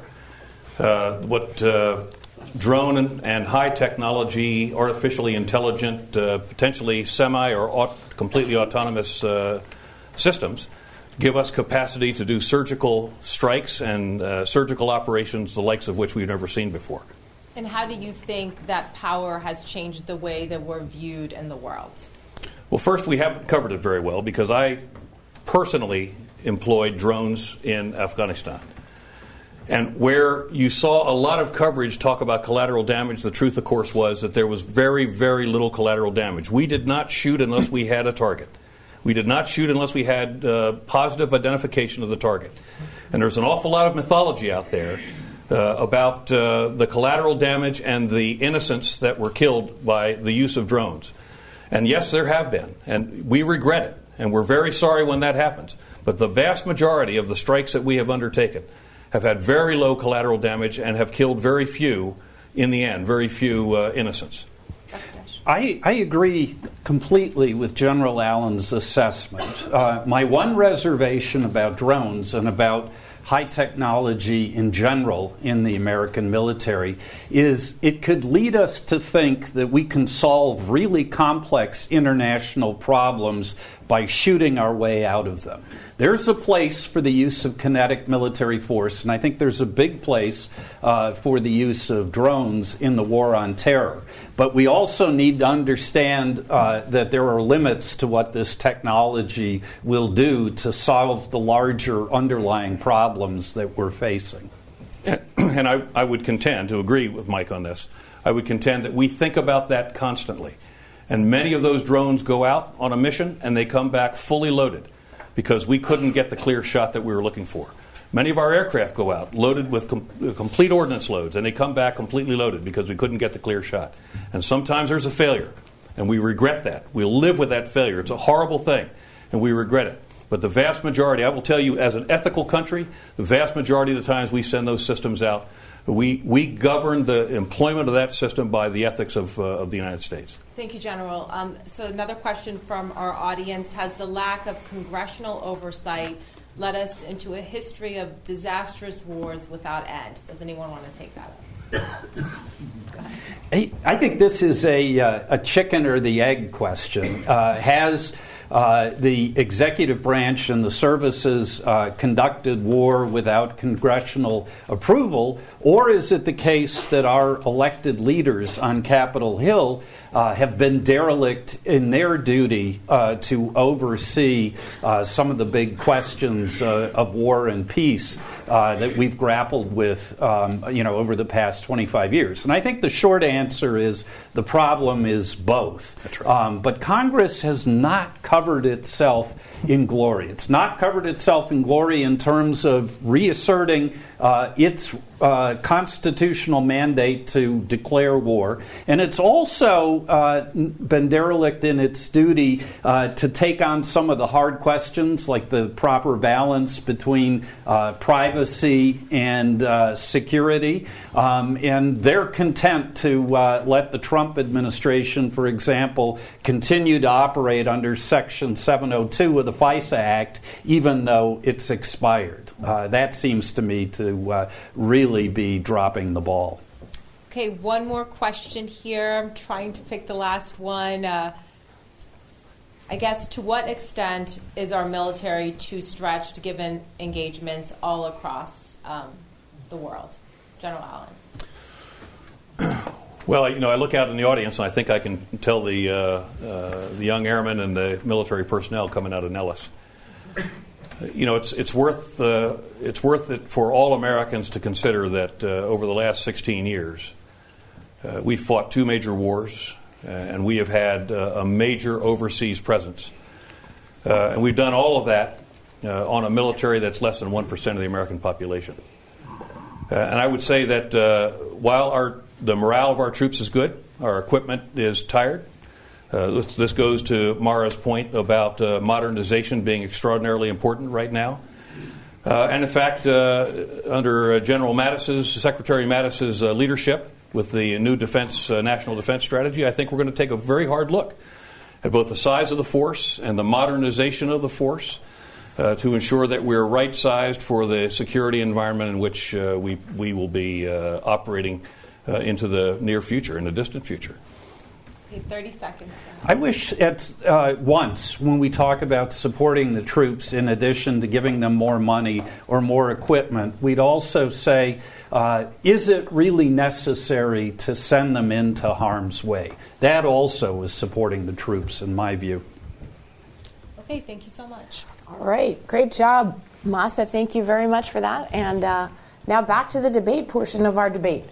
Uh, what uh, drone and, and high technology, artificially intelligent, uh, potentially semi or aut- completely autonomous uh, systems give us capacity to do surgical strikes and uh, surgical operations, the likes of which we've never seen before. And how do you think that power has changed the way that we're viewed in the world? Well, first, we haven't covered it very well because I personally employed drones in Afghanistan. And where you saw a lot of coverage talk about collateral damage, the truth, of course, was that there was very, very little collateral damage. We did not shoot unless we had a target. We did not shoot unless we had uh, positive identification of the target. And there's an awful lot of mythology out there uh, about uh, the collateral damage and the innocents that were killed by the use of drones. And yes, there have been. And we regret it. And we're very sorry when that happens. But the vast majority of the strikes that we have undertaken have had very low collateral damage and have killed very few, in the end, very few uh, innocents. I, I agree completely with General Allen's assessment. Uh, my one reservation about drones and about high technology in general in the American military is it could lead us to think that we can solve really complex international problems by shooting our way out of them. There's a place for the use of kinetic military force, and I think there's a big place uh, for the use of drones in the war on terror. But we also need to understand uh, that there are limits to what this technology will do to solve the larger underlying problems that we're facing. And I, I would contend to agree with Mike on this. I would contend that we think about that constantly. And many of those drones go out on a mission and they come back fully loaded because we couldn't get the clear shot that we were looking for. Many of our aircraft go out loaded with com- complete ordnance loads, and they come back completely loaded because we couldn't get the clear shot. And sometimes there's a failure, and we regret that. We'll live with that failure. It's a horrible thing, and we regret it. But the vast majority, I will tell you, as an ethical country, the vast majority of the times we send those systems out, we, we govern the employment of that system by the ethics of, uh, of the United States. Thank you, General. Um, so another question from our audience. Has the lack of congressional oversight led us into a history of disastrous wars without end? Does anyone want to take that up? Go ahead. I think this is a, uh, a chicken or the egg question. Uh, has uh, the executive branch and the services uh, conducted war without congressional approval, or is it the case that our elected leaders on Capitol Hill Uh, have been derelict in their duty uh, to oversee uh, some of the big questions uh, of war and peace uh, that we've grappled with, um, you know, over the past twenty-five years? And I think the short answer is the problem is both. That's right. Um, but Congress has not covered itself in glory. It's not covered itself in glory in terms of reasserting uh, its uh, constitutional mandate to declare war. And it's also uh, been derelict in its duty uh, to take on some of the hard questions, like the proper balance between uh, privacy and uh, security. Um, and they're content to uh, let the Trump administration, for example, continue to operate under Section seven oh two of the FISA Act, even though it's expired. Uh, that seems to me to uh, really be dropping the ball. Okay, one more question here. I'm trying to pick the last one. Uh, I guess, to what extent is our military too stretched given engagements all across um, the world? General Allen. Well, you know, I look out in the audience and I think I can tell the uh, uh, the young airmen and the military personnel coming out of Nellis. You know, it's it's worth uh, it's worth it for all Americans to consider that uh, over the last sixteen years, uh, we fought two major wars, uh, and we have had uh, a major overseas presence, uh, and we've done all of that uh, on a military that's less than one percent of the American population. Uh, and I would say that uh, while our the morale of our troops is good, our equipment is tired. Uh, this, this goes to Mara's point about uh, modernization being extraordinarily important right now. Uh, and in fact, uh, under uh, General Mattis's, Secretary Mattis's uh, leadership with the new defense, uh, national defense strategy, I think we're going to take a very hard look at both the size of the force and the modernization of the force uh, to ensure that we're right-sized for the security environment in which uh, we, we will be uh, operating uh, into the near future, in the distant future. thirty seconds. I wish at uh, once, when we talk about supporting the troops, in addition to giving them more money or more equipment, we'd also say, uh, is it really necessary to send them into harm's way? That also is supporting the troops, in my view. Okay, thank you so much. All right, great job, Masa. Thank you very much for that. And uh, now back to the debate portion of our debate.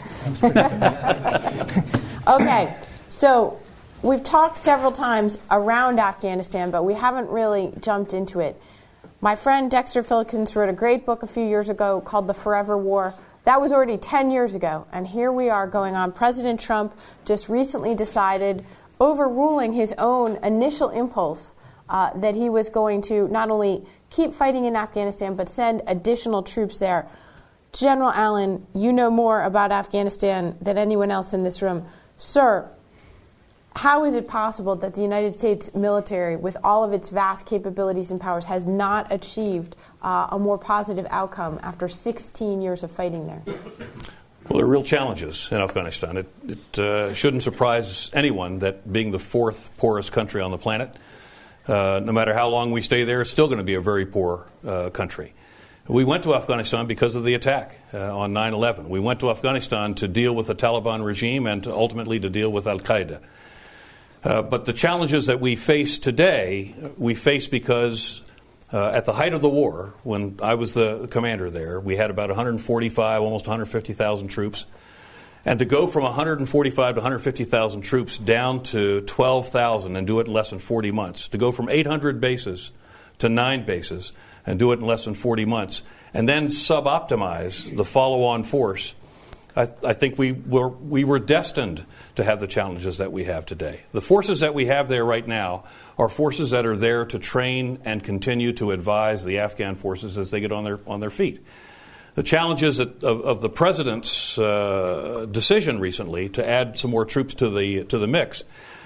Okay. So we've talked several times around Afghanistan, but we haven't really jumped into it. My friend Dexter Filkins wrote a great book a few years ago called The Forever War. That was already ten years ago, and here we are going on. President Trump just recently decided, overruling his own initial impulse, uh, that he was going to not only keep fighting in Afghanistan, but send additional troops there. General Allen, you know more about Afghanistan than anyone else in this room. Sir, how is it possible that the United States military, with all of its vast capabilities and powers, has not achieved uh, a more positive outcome after sixteen years of fighting there? Well, there are real challenges in Afghanistan. It, it uh, shouldn't surprise anyone that being the fourth poorest country on the planet, uh, no matter how long we stay there, it's still going to be a very poor uh, country. We went to Afghanistan because of the attack uh, on nine eleven. We went to Afghanistan to deal with the Taliban regime and to ultimately to deal with al-Qaeda. Uh, but the challenges that we face today, we face because uh, at the height of the war, when I was the commander there, we had about one hundred forty-five, almost one hundred fifty thousand troops. And to go from one hundred forty-five to one hundred fifty thousand troops down to twelve thousand and do it in less than forty months, to go from eight hundred bases to nine bases and do it in less than forty months, and then sub-optimize the follow-on force, I, I think we were, we were destined to have the challenges that we have today. The forces that we have there right now are forces that are there to train and continue to advise the Afghan forces as they get on their on their feet. The challenges of, of the president's uh, decision recently to add some more troops to the to the mix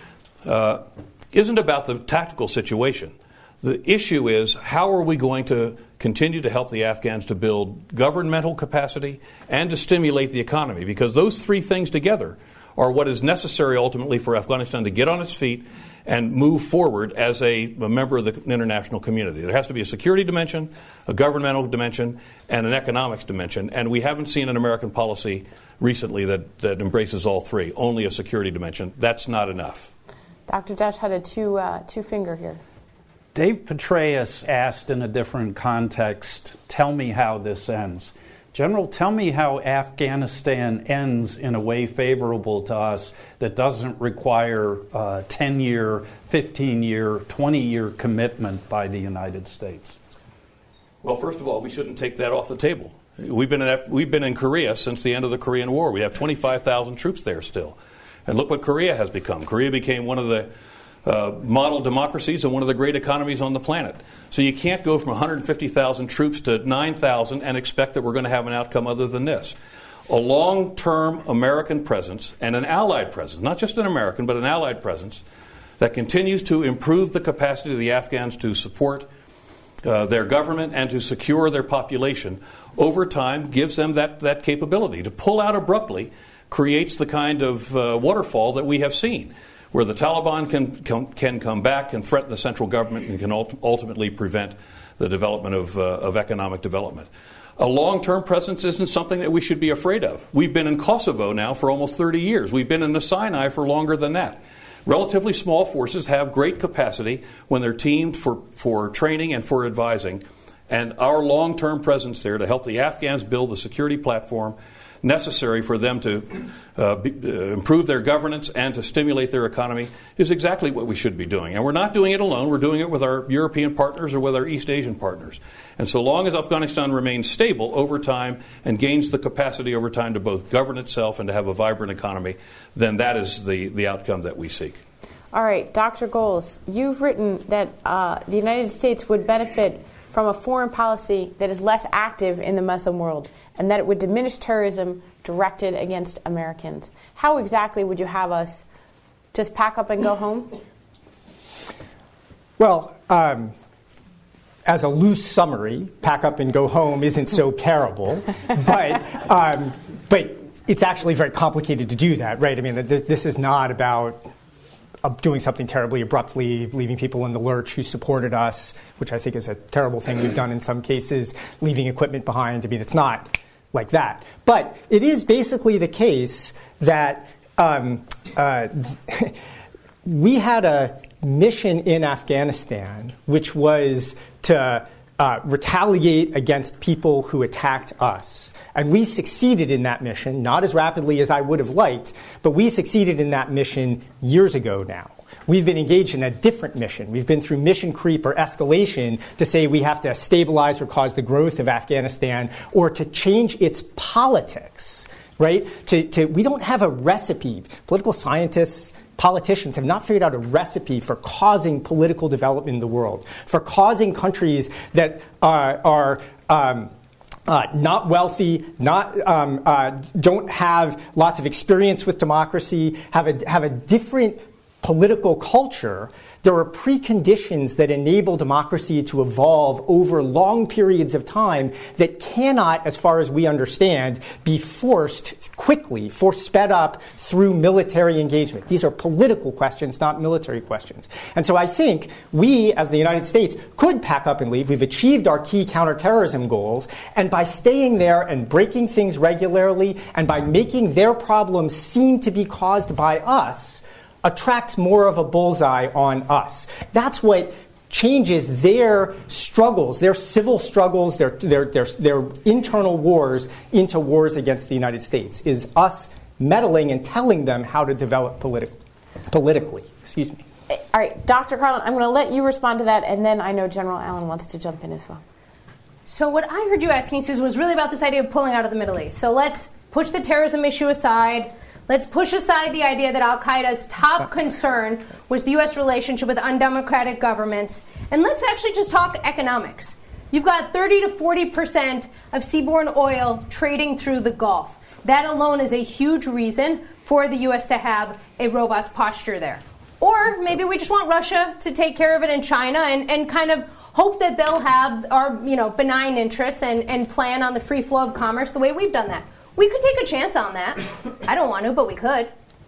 uh, isn't about the tactical situation. The issue is, how are we going to continue to help the Afghans to build governmental capacity and to stimulate the economy? Because those three things together are what is necessary ultimately for Afghanistan to get on its feet and move forward as a, a member of the international community. There has to be a security dimension, a governmental dimension, and an economics dimension. And we haven't seen an American policy recently that, that embraces all three, only a security dimension. That's not enough. Doctor Desch had a two, uh, two finger here. Dave Petraeus asked in a different context, tell me how this ends. General, tell me how Afghanistan ends in a way favorable to us that doesn't require a ten-year, fifteen-year, twenty-year commitment by the United States. Well, first of all, we shouldn't take that off the table. We've been in, we've been in Korea since the end of the Korean War. We have twenty-five thousand troops there still. And look what Korea has become. Korea became one of the Uh, model democracies and one of the great economies on the planet. So you can't go from one hundred fifty thousand troops to nine thousand and expect that we're going to have an outcome other than this. A long-term American presence and an allied presence, not just an American, but an allied presence that continues to improve the capacity of the Afghans to support uh, their government and to secure their population over time gives them that, that capability. To pull out abruptly creates the kind of uh, waterfall that we have seen, where the Taliban can, can can come back and threaten the central government and can ult- ultimately prevent the development of, uh, of economic development. A long-term presence isn't something that we should be afraid of. We've been in Kosovo now for almost thirty years. We've been in the Sinai for longer than that. Relatively small forces have great capacity when they're teamed for, for training and for advising. And our long-term presence there to help the Afghans build the security platform necessary for them to uh, be, uh, improve their governance and to stimulate their economy is exactly what we should be doing. And we're not doing it alone. We're doing it with our European partners or with our East Asian partners. And so long as Afghanistan remains stable over time and gains the capacity over time to both govern itself and to have a vibrant economy, then that is the, the outcome that we seek. All right, Doctor Goals, you've written that uh, the United States would benefit from a foreign policy that is less active in the Muslim world, and that it would diminish terrorism directed against Americans. How exactly would you have us just pack up and go home? Well, um, as a loose summary, pack up and go home isn't so terrible, but um, but it's actually very complicated to do that, right? I mean, this, this is not about doing something terribly abruptly, leaving people in the lurch who supported us, which I think is a terrible thing we've done in some cases, leaving equipment behind. I mean, it's not like that. But it is basically the case that um, uh, we had a mission in Afghanistan which was to uh, retaliate against people who attacked us. And we succeeded in that mission, not as rapidly as I would have liked, but we succeeded in that mission years ago now. We've been engaged in a different mission. We've been through mission creep or escalation to say we have to stabilize or cause the growth of Afghanistan or to change its politics, right? To, to, we don't have a recipe. Political scientists, politicians have not figured out a recipe for causing political development in the world, for causing countries that are, are um, Uh, not wealthy, not um, uh, don't have lots of experience with democracy, have a have a different political culture. There are preconditions that enable democracy to evolve over long periods of time that cannot, as far as we understand, be forced quickly, forced sped up through military engagement. These are political questions, not military questions. And so I think we, as the United States, could pack up and leave. We've achieved our key counterterrorism goals. And by staying there and breaking things regularly and by making their problems seem to be caused by us, attracts more of a bullseye on us. That's what changes their struggles, their civil struggles, their, their, their, their internal wars into wars against the United States, is us meddling and telling them how to develop politi- politically. Excuse me. All right, Doctor Carlin, I'm going to let you respond to that, and then I know General Allen wants to jump in as well. So what I heard you asking, Susan, was really about this idea of pulling out of the Middle East. So let's push the terrorism issue aside. Let's push aside the idea that al-Qaeda's top concern was the U S relationship with undemocratic governments. And let's actually just talk economics. You've got thirty to forty percent of seaborne oil trading through the Gulf. That alone is a huge reason for the U S to have a robust posture there. Or maybe we just want Russia to take care of it in China and, and kind of hope that they'll have our you know benign interests and, and plan on the free flow of commerce the way we've done that. We could take a chance on that. I don't want to, but we could.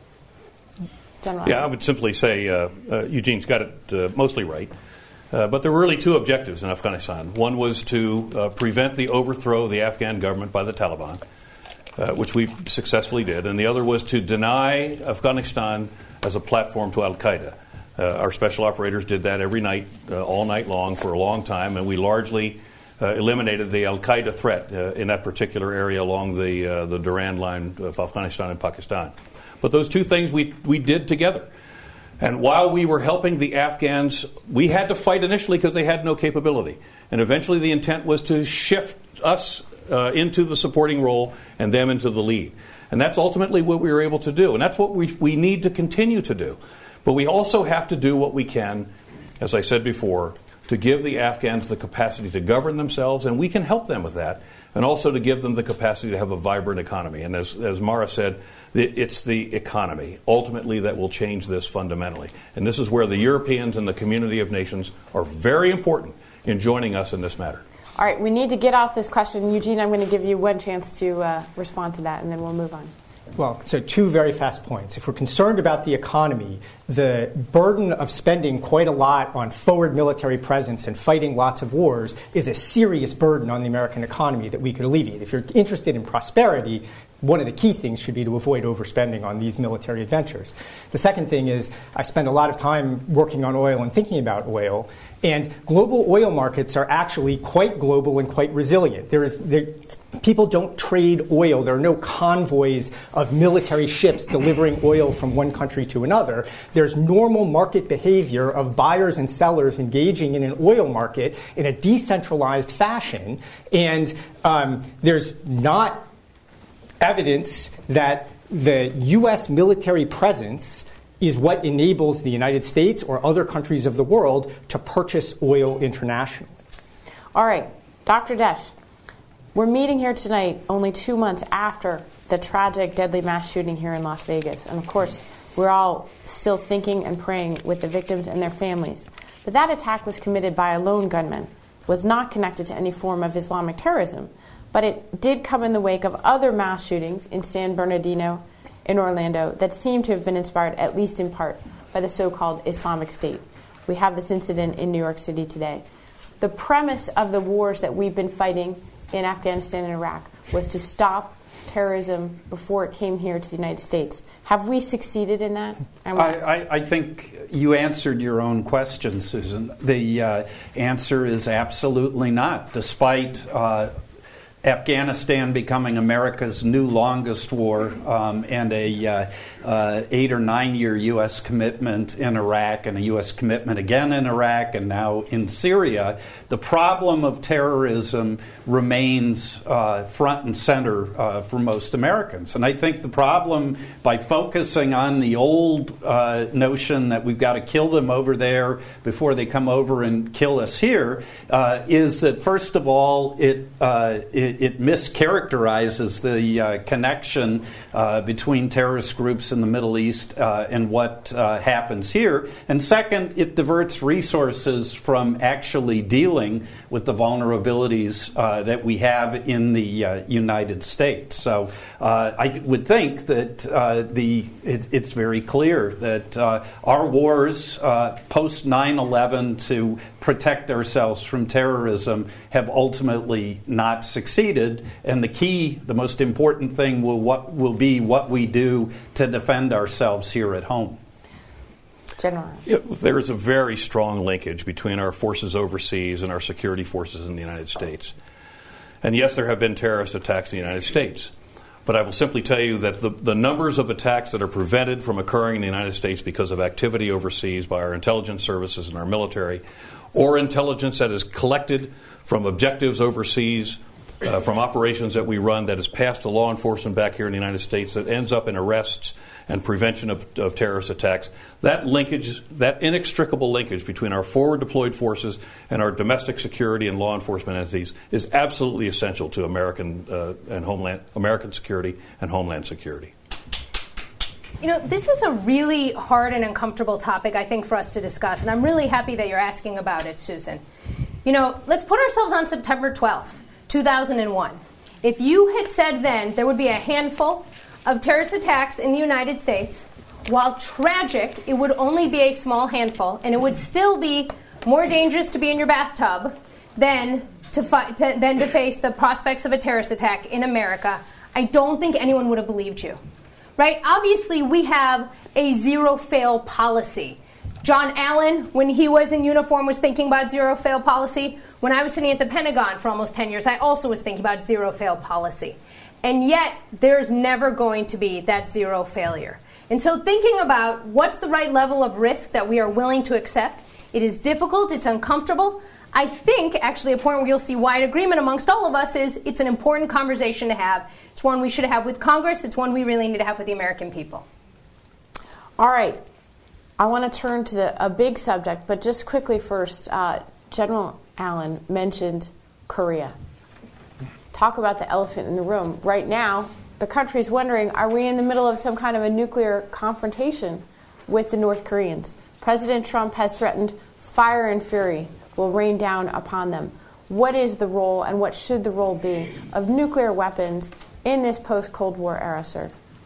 General. Yeah, I would simply say uh, uh, Eugene's got it uh, mostly right. Uh, but there were really two objectives in Afghanistan. One was to uh, prevent the overthrow of the Afghan government by the Taliban, uh, which we successfully did. And the other was to deny Afghanistan as a platform to al-Qaeda. Uh, our special operators did that every night, uh, all night long, for a long time, and we largely uh, eliminated the al-Qaeda threat uh, in that particular area along the uh, the Durand line of Afghanistan and Pakistan. But those two things we we did together. And while we were helping the Afghans, we had to fight initially because they had no capability. And eventually the intent was to shift us uh, into the supporting role and them into the lead. And that's ultimately what we were able to do. And that's what we we need to continue to do. But we also have to do what we can, as I said before, to give the Afghans the capacity to govern themselves, and we can help them with that, and also to give them the capacity to have a vibrant economy. And as, as Mara said, it's the economy, ultimately, that will change this fundamentally. And this is where the Europeans and the community of nations are very important in joining us in this matter. All right, we need to get off this question. Eugene, I'm going to give you one chance to uh, respond to that, and then we'll move on. Well, so two very fast points. If we're concerned about the economy, the burden of spending quite a lot on forward military presence and fighting lots of wars is a serious burden on the American economy that we could alleviate. If you're interested in prosperity, one of the key things should be to avoid overspending on these military adventures. The second thing is I spend a lot of time working on oil and thinking about oil, and global oil markets are actually quite global and quite resilient. There is there, people don't trade oil. There are no convoys of military ships delivering oil from one country to another. There's normal market behavior of buyers and sellers engaging in an oil market in a decentralized fashion, and um, there's not evidence that the U S military presence is what enables the United States or other countries of the world to purchase oil internationally. All right, Doctor Desh, we're meeting here tonight only two months after the tragic, deadly mass shooting here in Las Vegas. And of course, we're all still thinking and praying with the victims and their families. But that attack was committed by a lone gunman, was not connected to any form of Islamic terrorism. But it did come in the wake of other mass shootings in San Bernardino, in Orlando, that seem to have been inspired, at least in part, by the so-called Islamic State. We have this incident in New York City today. The premise of the wars that we've been fighting in Afghanistan and Iraq was to stop terrorism before it came here to the United States. Have we succeeded in that? I, I, I think you answered your own question, Susan. The uh, answer is absolutely not, despite uh, Afghanistan becoming America's new longest war um, and a uh, uh, eight or nine year U S commitment in Iraq and a U S commitment again in Iraq and now in Syria, the problem of terrorism remains uh, front and center uh, for most Americans. And I think the problem, by focusing on the old uh, notion that we've got to kill them over there before they come over and kill us here, uh, is that first of all, it uh, it, it mischaracterizes the uh, connection uh, between terrorist groups in the Middle East uh, and what uh, happens here. And second, it diverts resources from actually dealing with the vulnerabilities uh, that we have in the uh, United States. So uh, I would think that uh, the it, it's very clear that uh, our wars uh, post nine eleven to protect ourselves from terrorism have ultimately not succeeded. And the key, the most important thing will what will be what we do to defend ourselves here at home. General. Yeah, there is a very strong linkage between our forces overseas and our security forces in the United States. And yes, there have been terrorist attacks in the United States. But I will simply tell you that the, the numbers of attacks that are prevented from occurring in the United States because of activity overseas by our intelligence services and our military, or intelligence that is collected from objectives overseas, uh, from operations that we run, that is passed to law enforcement back here in the United States, that ends up in arrests and prevention of, of terrorist attacks, that linkage, that inextricable linkage between our forward deployed forces and our domestic security and law enforcement entities is absolutely essential to American uh, and homeland American security and homeland security. You know, this is a really hard and uncomfortable topic, I think, for us to discuss, and I'm really happy that you're asking about it, Susan. You know, let's put ourselves on September twelfth, two thousand one. If you had said then there would be a handful of terrorist attacks in the United States, while tragic, it would only be a small handful, and it would still be more dangerous to be in your bathtub than to, fi- to, than to face the prospects of a terrorist attack in America, I don't think anyone would have believed you. Right? Obviously, we have a zero-fail policy. John Allen, when he was in uniform, was thinking about zero-fail policy. When I was sitting at the Pentagon for almost ten years, I also was thinking about zero-fail policy. And yet, there's never going to be that zero failure. And so thinking about what's the right level of risk that we are willing to accept, it is difficult, it's uncomfortable. I think, actually, a point where you'll see wide agreement amongst all of us is it's an important conversation to have. It's one we should have with Congress. It's one we really need to have with the American people. All right. I want to turn to the, a big subject, but just quickly first, uh, General Allen mentioned Korea. Talk about the elephant in the room. Right now, the country's wondering, are we in the middle of some kind of a nuclear confrontation with the North Koreans? President Trump has threatened fire and fury will rain down upon them. What is the role, and what should the role be, of nuclear weapons in this post-Cold War era, sir?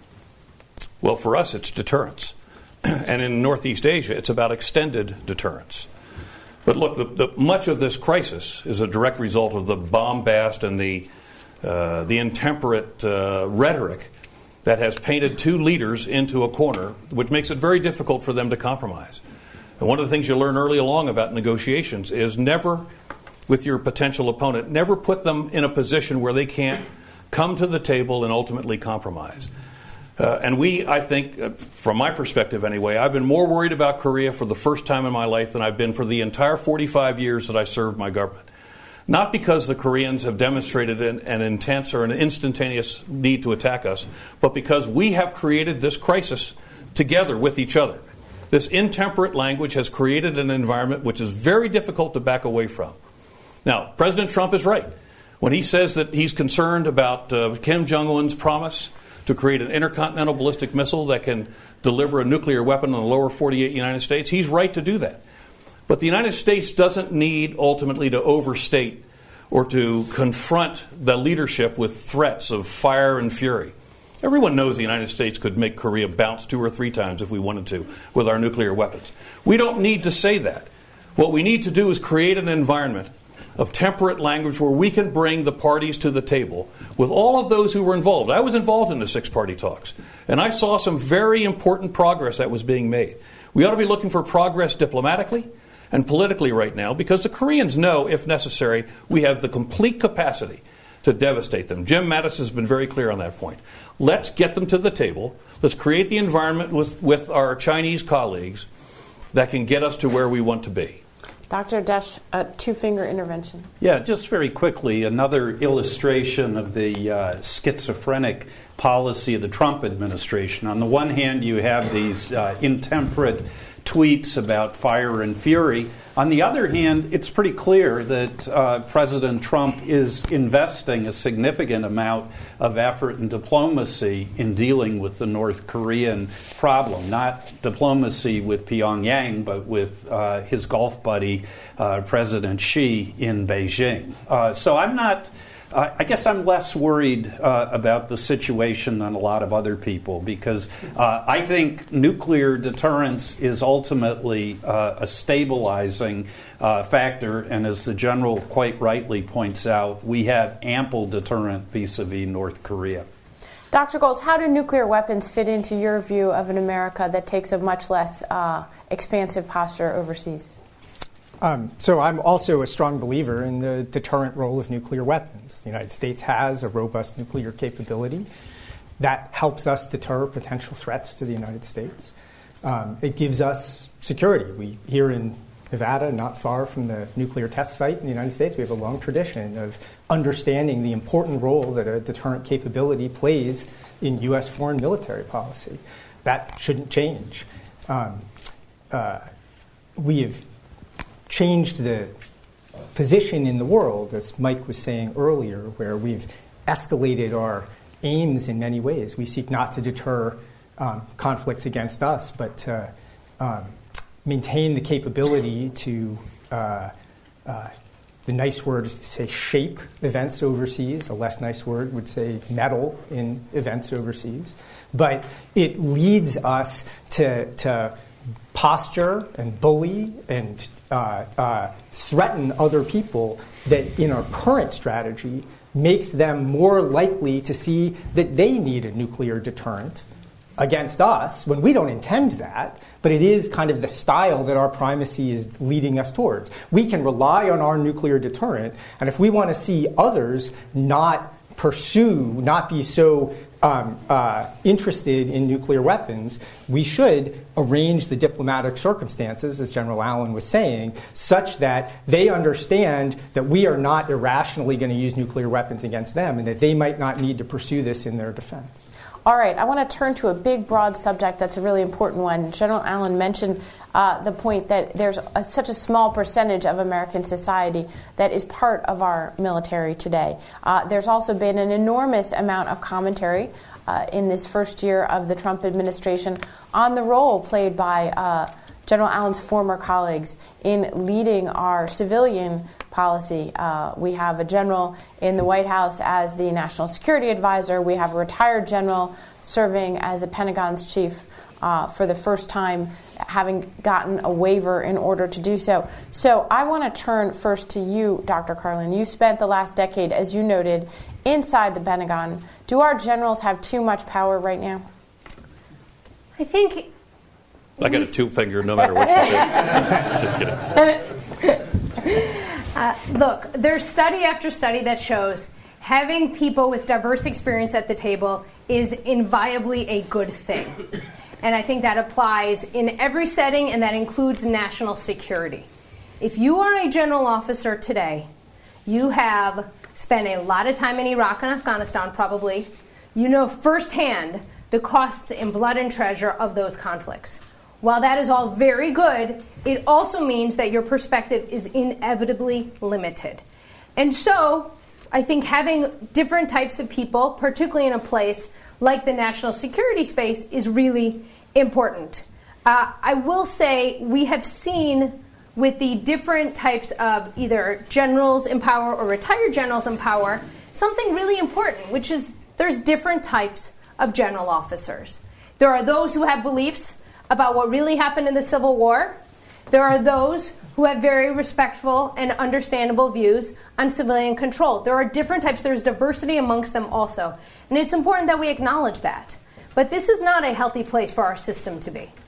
Well, for us, it's deterrence. And in Northeast Asia, it's about extended deterrence. But look, the, the, much of this crisis is a direct result of the bombast and the uh, the intemperate uh, rhetoric that has painted two leaders into a corner, which makes it very difficult for them to compromise. And one of the things you learn early along about negotiations is never, with your potential opponent, never put them in a position where they can't come to the table and ultimately compromise. Uh, and we, I think, uh, from my perspective anyway, I've been more worried about Korea for the first time in my life than I've been for the entire forty-five years that I served my government. Not because the Koreans have demonstrated an, an intense or an instantaneous need to attack us, but because we have created this crisis together with each other. This intemperate language has created an environment which is very difficult to back away from. Now, President Trump is right when he says that he's concerned about uh, Kim Jong-un's promise to create an intercontinental ballistic missile that can deliver a nuclear weapon in the lower forty-eight United States. He's right to do that. But the United States doesn't need ultimately to overstate or to confront the leadership with threats of fire and fury. Everyone knows the United States could make Korea bounce two or three times if we wanted to with our nuclear weapons. We don't need to say that. What we need to do is create an environment of temperate language where we can bring the parties to the table with all of those who were involved. I was involved in the six-party talks, and I saw some very important progress that was being made. We ought to be looking for progress diplomatically and politically right now because the Koreans know, if necessary, we have the complete capacity to devastate them. Jim Mattis has been very clear on that point. Let's get them to the table. Let's create the environment with, with our Chinese colleagues that can get us to where we want to be. Doctor Desh, a two-finger intervention. Yeah, just very quickly, another illustration of the uh, schizophrenic policy of the Trump administration. On the one hand, you have these uh, intemperate tweets about fire and fury. On the other hand, it's pretty clear that uh, President Trump is investing a significant amount of effort and diplomacy in dealing with the North Korean problem. Not diplomacy with Pyongyang, but with uh, his Gulf buddy, uh, President Xi, in Beijing. Uh, so I'm not... Uh, I guess I'm less worried uh, about the situation than a lot of other people because uh, I think nuclear deterrence is ultimately uh, a stabilizing uh, factor, and as the general quite rightly points out, we have ample deterrent vis-a-vis North Korea. Doctor Goltz, how do nuclear weapons fit into your view of an America that takes a much less uh, expansive posture overseas? Um, so I'm also a strong believer in the deterrent role of nuclear weapons. The United States has a robust nuclear capability. That helps us deter potential threats to the United States. Um, it gives us security. We here in Nevada, not far from the nuclear test site in the United States, we have a long tradition of understanding the important role that a deterrent capability plays in U S foreign military policy. That shouldn't change. Um, uh, we have changed the position in the world, as Mike was saying earlier, where we've escalated our aims in many ways. We seek not to deter um, conflicts against us, but to um, maintain the capability to, uh, uh, the nice word is to say shape events overseas. A less nice word would say meddle in events overseas. But it leads us to, to posture and bully and uh, uh, threaten other people that in our current strategy makes them more likely to see that they need a nuclear deterrent against us when we don't intend that, but it is kind of the style that our primacy is leading us towards. We can rely on our nuclear deterrent, and if we want to see others not pursue, not be so um, uh, interested in nuclear weapons, we should arrange the diplomatic circumstances, as General Allen was saying, such that they understand that we are not irrationally going to use nuclear weapons against them and that they might not need to pursue this in their defense. All right, I want to turn to a big, broad subject that's a really important one. General Allen mentioned uh, the point that there's a, such a small percentage of American society that is part of our military today. Uh, there's also been an enormous amount of commentary uh, in this first year of the Trump administration on the role played by uh, General Allen's former colleagues in leading our civilian policy. Uh, we have a general in the White House as the national security advisor. We have a retired general serving as the Pentagon's chief uh, for the first time, having gotten a waiver in order to do so. So I want to turn first to you, Doctor Carlin. You spent the last decade, as you noted, inside the Pentagon. Do our generals have too much power right now? I think... I got a two finger no matter what you say. Just kidding. Uh, look, there's study after study that shows having people with diverse experience at the table is inviolably a good thing. And I think that applies in every setting, and that includes national security. If you are a general officer today, you have spent a lot of time in Iraq and Afghanistan probably. You know firsthand the costs in blood and treasure of those conflicts. While that is all very good, it also means that your perspective is inevitably limited. And so I think having different types of people, particularly in a place like the national security space, is really important. Uh, I will say we have seen with the different types of either generals in power or retired generals in power something really important, which is there's different types of general officers. There are those who have beliefs about what really happened in the Civil War. There are those who have very respectful and understandable views on civilian control. There are different types. There's diversity amongst them also. And it's important that we acknowledge that. But this is not a healthy place for our system to be.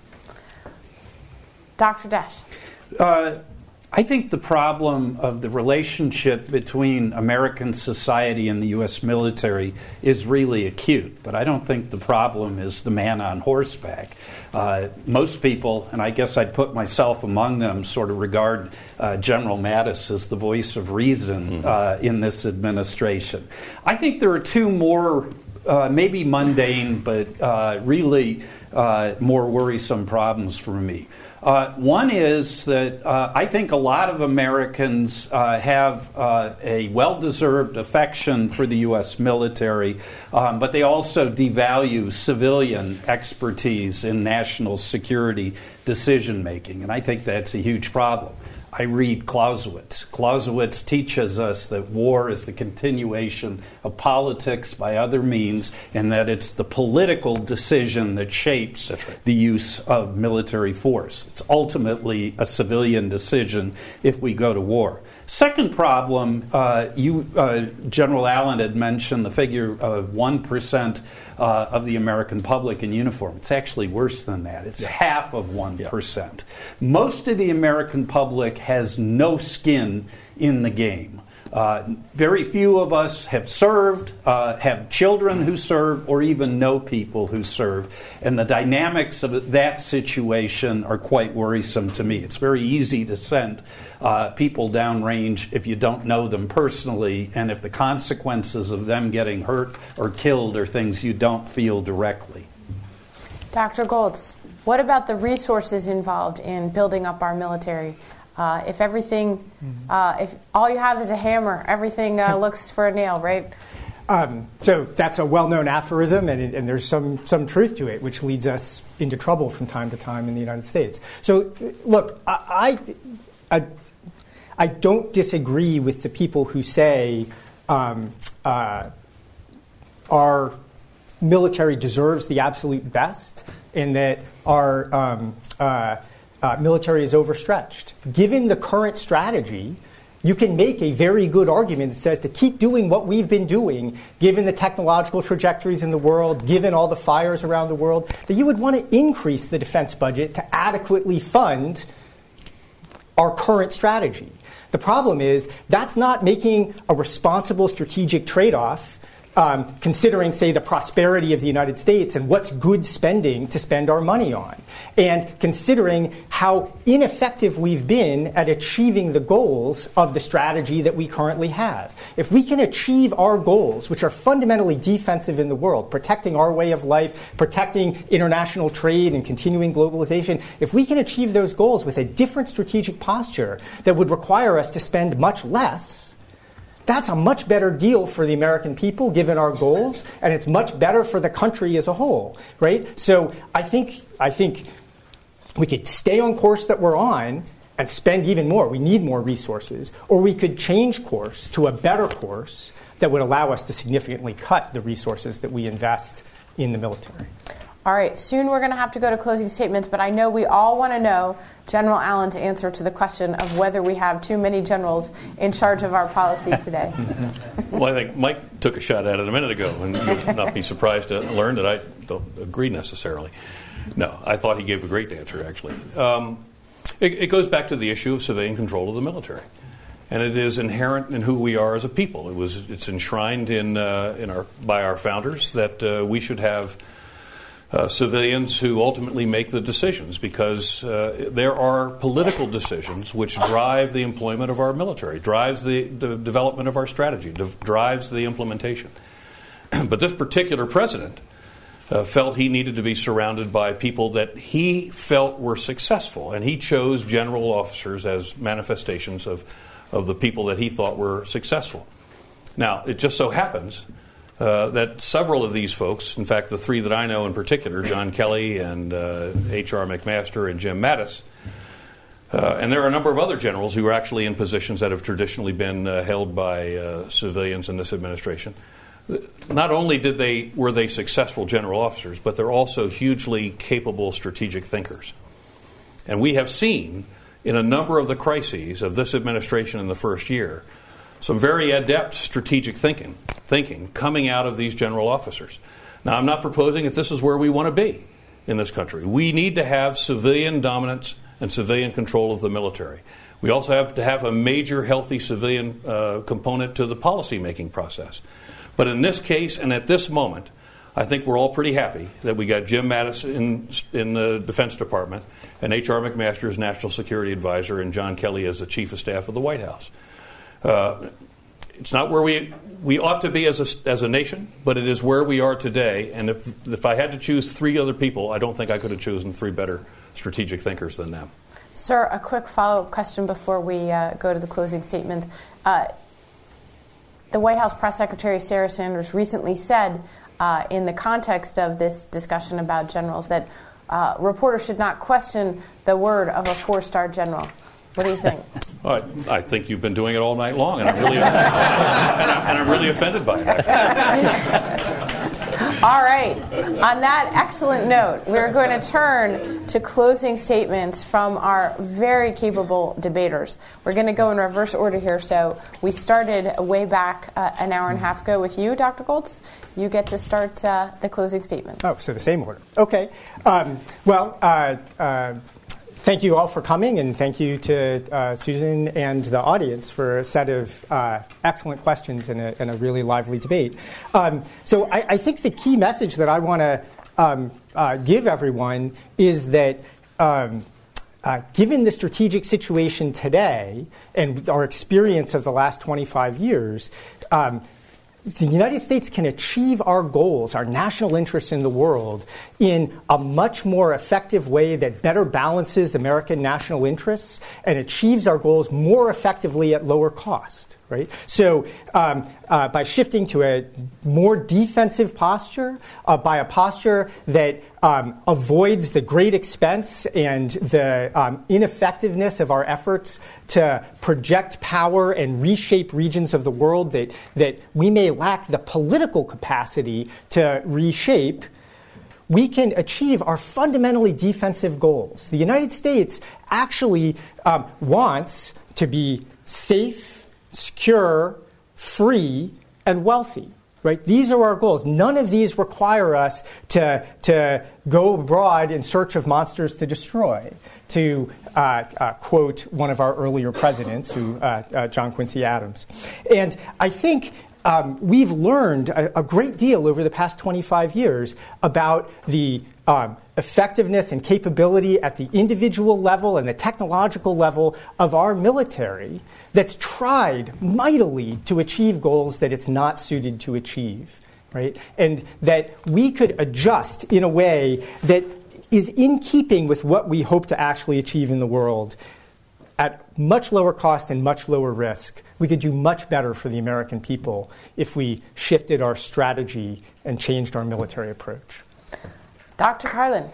Doctor Dash. Uh, I think the problem of the relationship between American society and the U S military is really acute, but I don't think the problem is the man on horseback. Uh, most people, and I guess I'd put myself among them, sort of regard uh, General Mattis as the voice of reason uh, in this administration. I think there are two more uh, maybe mundane, but uh, really uh, more worrisome problems for me. Uh, one is that uh, I think a lot of Americans uh, have uh, a well-deserved affection for the U S military, um, but they also devalue civilian expertise in national security decision-making, and I think that's a huge problem. I read Clausewitz. Clausewitz teaches us that war is the continuation of politics by other means, and that it's the political decision that shapes right. the use of military force. It's ultimately a civilian decision if we go to war. Second problem, uh, you, uh, General Allen had mentioned the figure of one percent uh, of the American public in uniform. It's actually worse than that. It's yeah. half of one percent. Yeah. Most of the American public has no skin in the game. Uh, very few of us have served, uh, have children who serve, or even know people who serve. And the dynamics of that situation are quite worrisome to me. It's very easy to send uh, people downrange if you don't know them personally, and if the consequences of them getting hurt or killed are things you don't feel directly. Doctor Goltz, what about the resources involved in building up our military? Uh, if everything, uh, if all you have is a hammer, everything uh, looks for a nail, right? Um, so that's a well-known aphorism, and, and there's some, some truth to it, which leads us into trouble from time to time in the United States. So, look, I, I, I, I don't disagree with the people who say um, uh, our military deserves the absolute best, and that our um, uh, uh, military is overstretched. Given the current strategy, you can make a very good argument that says to keep doing what we've been doing, given the technological trajectories in the world, given all the fires around the world, that you would want to increase the defense budget to adequately fund our current strategy. The problem is that's not making a responsible strategic trade-off, um, considering, say, the prosperity of the United States and what's good spending to spend our money on, and considering how ineffective we've been at achieving the goals of the strategy that we currently have. If we can achieve our goals, which are fundamentally defensive in the world, protecting our way of life, protecting international trade and continuing globalization, if we can achieve those goals with a different strategic posture that would require us to spend much less, that's a much better deal for the American people, given our goals, and it's much better for the country as a whole, right? So I think I think we could stay on course that we're on and spend even more. We need more resources. Or we could change course to a better course that would allow us to significantly cut the resources that we invest in the military. All right, soon we're going to have to go to closing statements, but I know we all want to know General Allen's answer to the question of whether we have too many generals in charge of our policy today. Well, I think Mike took a shot at it a minute ago, and you'll not be surprised to learn that I don't agree necessarily. No, I thought he gave a great answer, actually. Um, it, it goes back to the issue of civilian control of the military. And it is inherent in who we are as a people. It was, it's enshrined in, uh, in our, by our founders that uh, we should have Uh, civilians who ultimately make the decisions, because uh, there are political decisions which drive the employment of our military, drives the, the development of our strategy, d- drives the implementation. But this particular president uh, felt he needed to be surrounded by people that he felt were successful, and he chose general officers as manifestations of, of the people that he thought were successful. Now, it just so happens Uh, that several of these folks, in fact, the three that I know in particular, John Kelly and uh, H R McMaster and Jim Mattis, uh, and there are a number of other generals who are actually in positions that have traditionally been uh, held by uh, civilians in this administration. Not only did they were they successful general officers, but they're also hugely capable strategic thinkers. And we have seen in a number of the crises of this administration in the first year some very adept strategic thinking, thinking coming out of these general officers. Now, I'm not proposing that this is where we want to be in this country. We need to have civilian dominance and civilian control of the military. We also have to have a major healthy civilian uh, component to the policy-making process. But in this case and at this moment, I think we're all pretty happy that we got Jim Mattis in, in the Defense Department and H R McMaster as National Security Advisor and John Kelly as the Chief of Staff of the White House. Uh, it's not where we we ought to be as a, as a nation, but it is where we are today. And if if I had to choose three other people, I don't think I could have chosen three better strategic thinkers than them. Sir, a quick follow-up question before we uh, go to the closing statement. Uh, the White House Press Secretary Sarah Sanders recently said, uh, in the context of this discussion about generals, that uh, reporters should not question the word of a four-star general. What do you think? Well, I, I think you've been doing it all night long, and I'm really, and I'm, and I'm really offended by it, actually. All right. On that excellent note, we're going to turn to closing statements from our very capable debaters. We're going to go in reverse order here. So we started way back uh, an hour and a half ago with you, Doctor Goltz. You get to start uh, the closing statements. Oh, so the same order. Okay. Um, well, uh, uh, thank you all for coming, and thank you to uh, Susan and the audience for a set of uh, excellent questions and a, and a really lively debate. Um, so I, I think the key message that I want to um, uh, give everyone is that um, uh, given the strategic situation today and our experience of the last twenty-five years, um, the United States can achieve our goals, our national interests in the world, in a much more effective way that better balances American national interests and achieves our goals more effectively at lower cost. Right? So um, uh, by shifting to a more defensive posture, uh, by a posture that um, avoids the great expense and the um, ineffectiveness of our efforts to project power and reshape regions of the world that, that we may lack the political capacity to reshape, we can achieve our fundamentally defensive goals. The United States actually um, wants to be safe, secure, free, and wealthy. Right? These are our goals. None of these require us to, to go abroad in search of monsters to destroy, to uh, uh, quote one of our earlier presidents, who, uh, uh, John Quincy Adams. And I think um, we've learned a, a great deal over the past twenty-five years about the um, effectiveness and capability at the individual level and the technological level of our military that's tried mightily to achieve goals that it's not suited to achieve, right? And that we could adjust in a way that is in keeping with what we hope to actually achieve in the world at much lower cost and much lower risk. We could do much better for the American people if we shifted our strategy and changed our military approach. Doctor Carlin.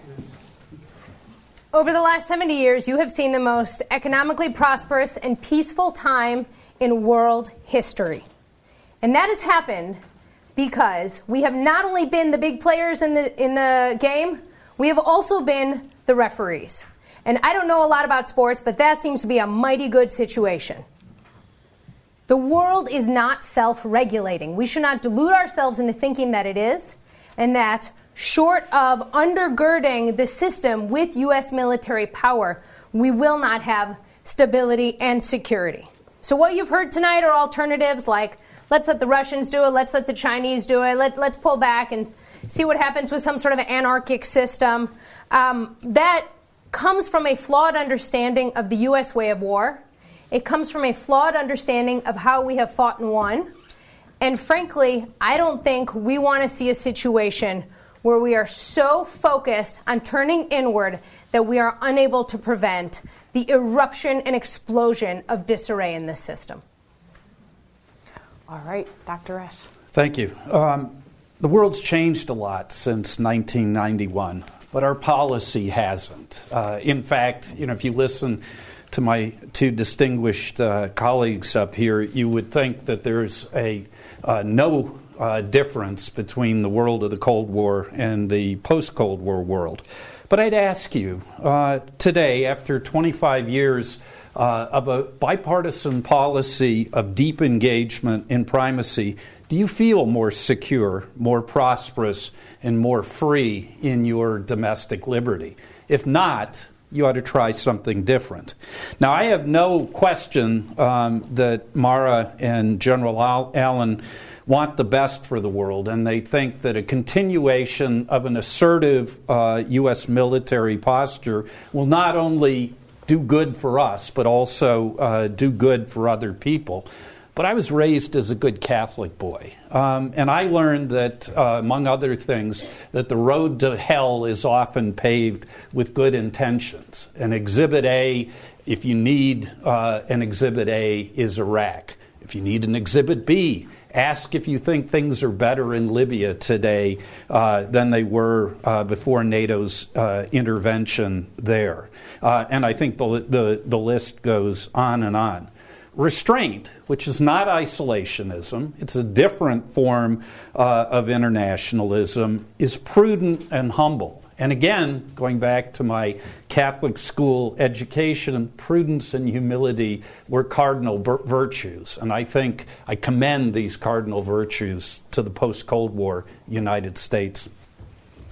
Over the last seventy years, you have seen the most economically prosperous and peaceful time in world history. And that has happened because we have not only been the big players in the in the game, we have also been the referees. And I don't know a lot about sports, but that seems to be a mighty good situation. The world is not self-regulating. We should not delude ourselves into thinking that it is, and that short of undergirding the system with U S military power, we will not have stability and security. So what you've heard tonight are alternatives like, let's let the Russians do it, let's let the Chinese do it, let, let's pull back and see what happens with some sort of anarchic system. Um, that comes from a flawed understanding of the U S way of war. It comes from a flawed understanding of how we have fought and won. And frankly, I don't think we want to see a situation where we are so focused on turning inward that we are unable to prevent the eruption and explosion of disarray in this system. All right, Doctor Resch. Thank you. Um, the world's changed a lot since nineteen ninety-one, but our policy hasn't. Uh, in fact, you know, if you listen to my two distinguished uh, colleagues up here, you would think that there's a uh, no Uh, difference between the world of the Cold War and the post-Cold War world. But I'd ask you uh, today, after twenty-five years uh, of a bipartisan policy of deep engagement in primacy, do you feel more secure, more prosperous, and more free in your domestic liberty? If not, you ought to try something different. Now, I have no question um, that Mara and General Al- Allen want the best for the world, and they think that a continuation of an assertive uh, U S military posture will not only do good for us, but also uh, do good for other people. But I was raised as a good Catholic boy, um, and I learned that, uh, among other things, that the road to hell is often paved with good intentions. And Exhibit A, if you need uh, an Exhibit A, is Iraq. If you need an Exhibit B, ask if you think things are better in Libya today uh, than they were uh, before NATO's uh, intervention there. Uh, and I think the, the, the list goes on and on. Restraint, which is not isolationism, it's a different form uh, of internationalism, is prudent and humble. And again, going back to my Catholic school education, prudence and humility were cardinal virtues. And I think I commend these cardinal virtues to the post-Cold War United States.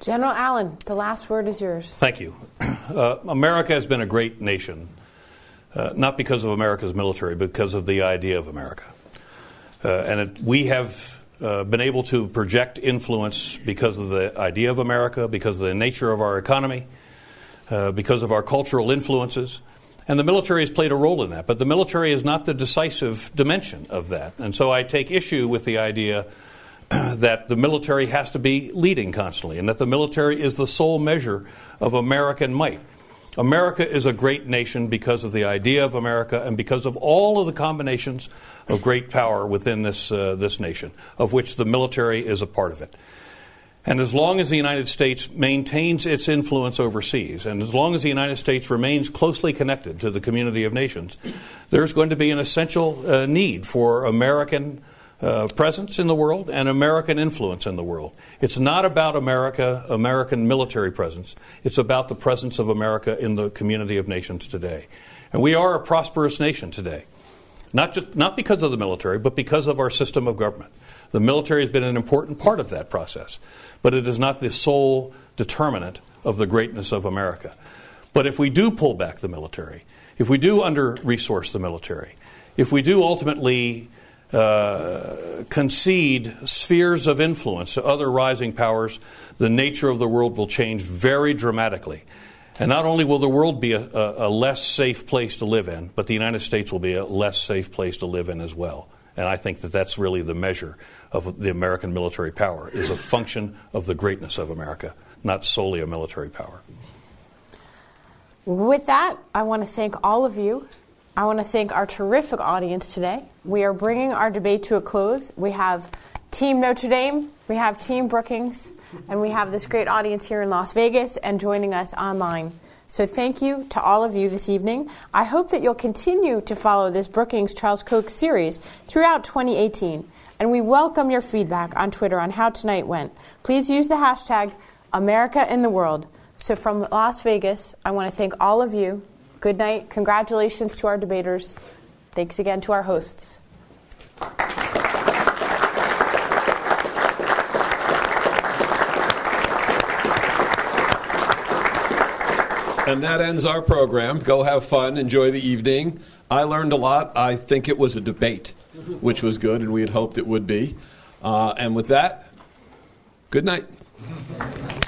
General Allen, the last word is yours. Thank you. Uh, America has been a great nation, uh, not because of America's military, but because of the idea of America. Uh, and it, we have uh, been able to project influence because of the idea of America, because of the nature of our economy, uh, because of our cultural influences. And the military has played a role in that. But the military is not the decisive dimension of that. And so I take issue with the idea that the military has to be leading constantly and that the military is the sole measure of American might. America is a great nation because of the idea of America and because of all of the combinations of great power within this, uh, this nation, of which the military is a part of it. And as long as the United States maintains its influence overseas, and as long as the United States remains closely connected to the community of nations, there's going to be an essential uh, need for American Uh, presence in the world and American influence in the world. It's not about America, American military presence. It's about the presence of America in the community of nations today. And we are a prosperous nation today. Not just not because of the military, but because of our system of government. The military has been an important part of that process, but it is not the sole determinant of the greatness of America. But if we do pull back the military, if we do under-resource the military, if we do ultimately Uh, concede spheres of influence to other rising powers, the nature of the world will change very dramatically. And not only will the world be a, a, a less safe place to live in, but the United States will be a less safe place to live in as well. And I think that that's really the measure of the American military power, is a function of the greatness of America, not solely a military power. With that, I want to thank all of you. I want to thank our terrific audience today. We are bringing our debate to a close. We have Team Notre Dame, we have Team Brookings, and we have this great audience here in Las Vegas and joining us online. So thank you to all of you this evening. I hope that you'll continue to follow this Brookings Charles Koch series throughout twenty eighteen. And we welcome your feedback on Twitter on how tonight went. Please use the hashtag America in the World. So from Las Vegas, I want to thank all of you. Good night. Congratulations to our debaters. Thanks again to our hosts. And that ends our program. Go have fun. Enjoy the evening. I learned a lot. I think it was a debate, which was good, and we had hoped it would be. Uh, and with that, good night.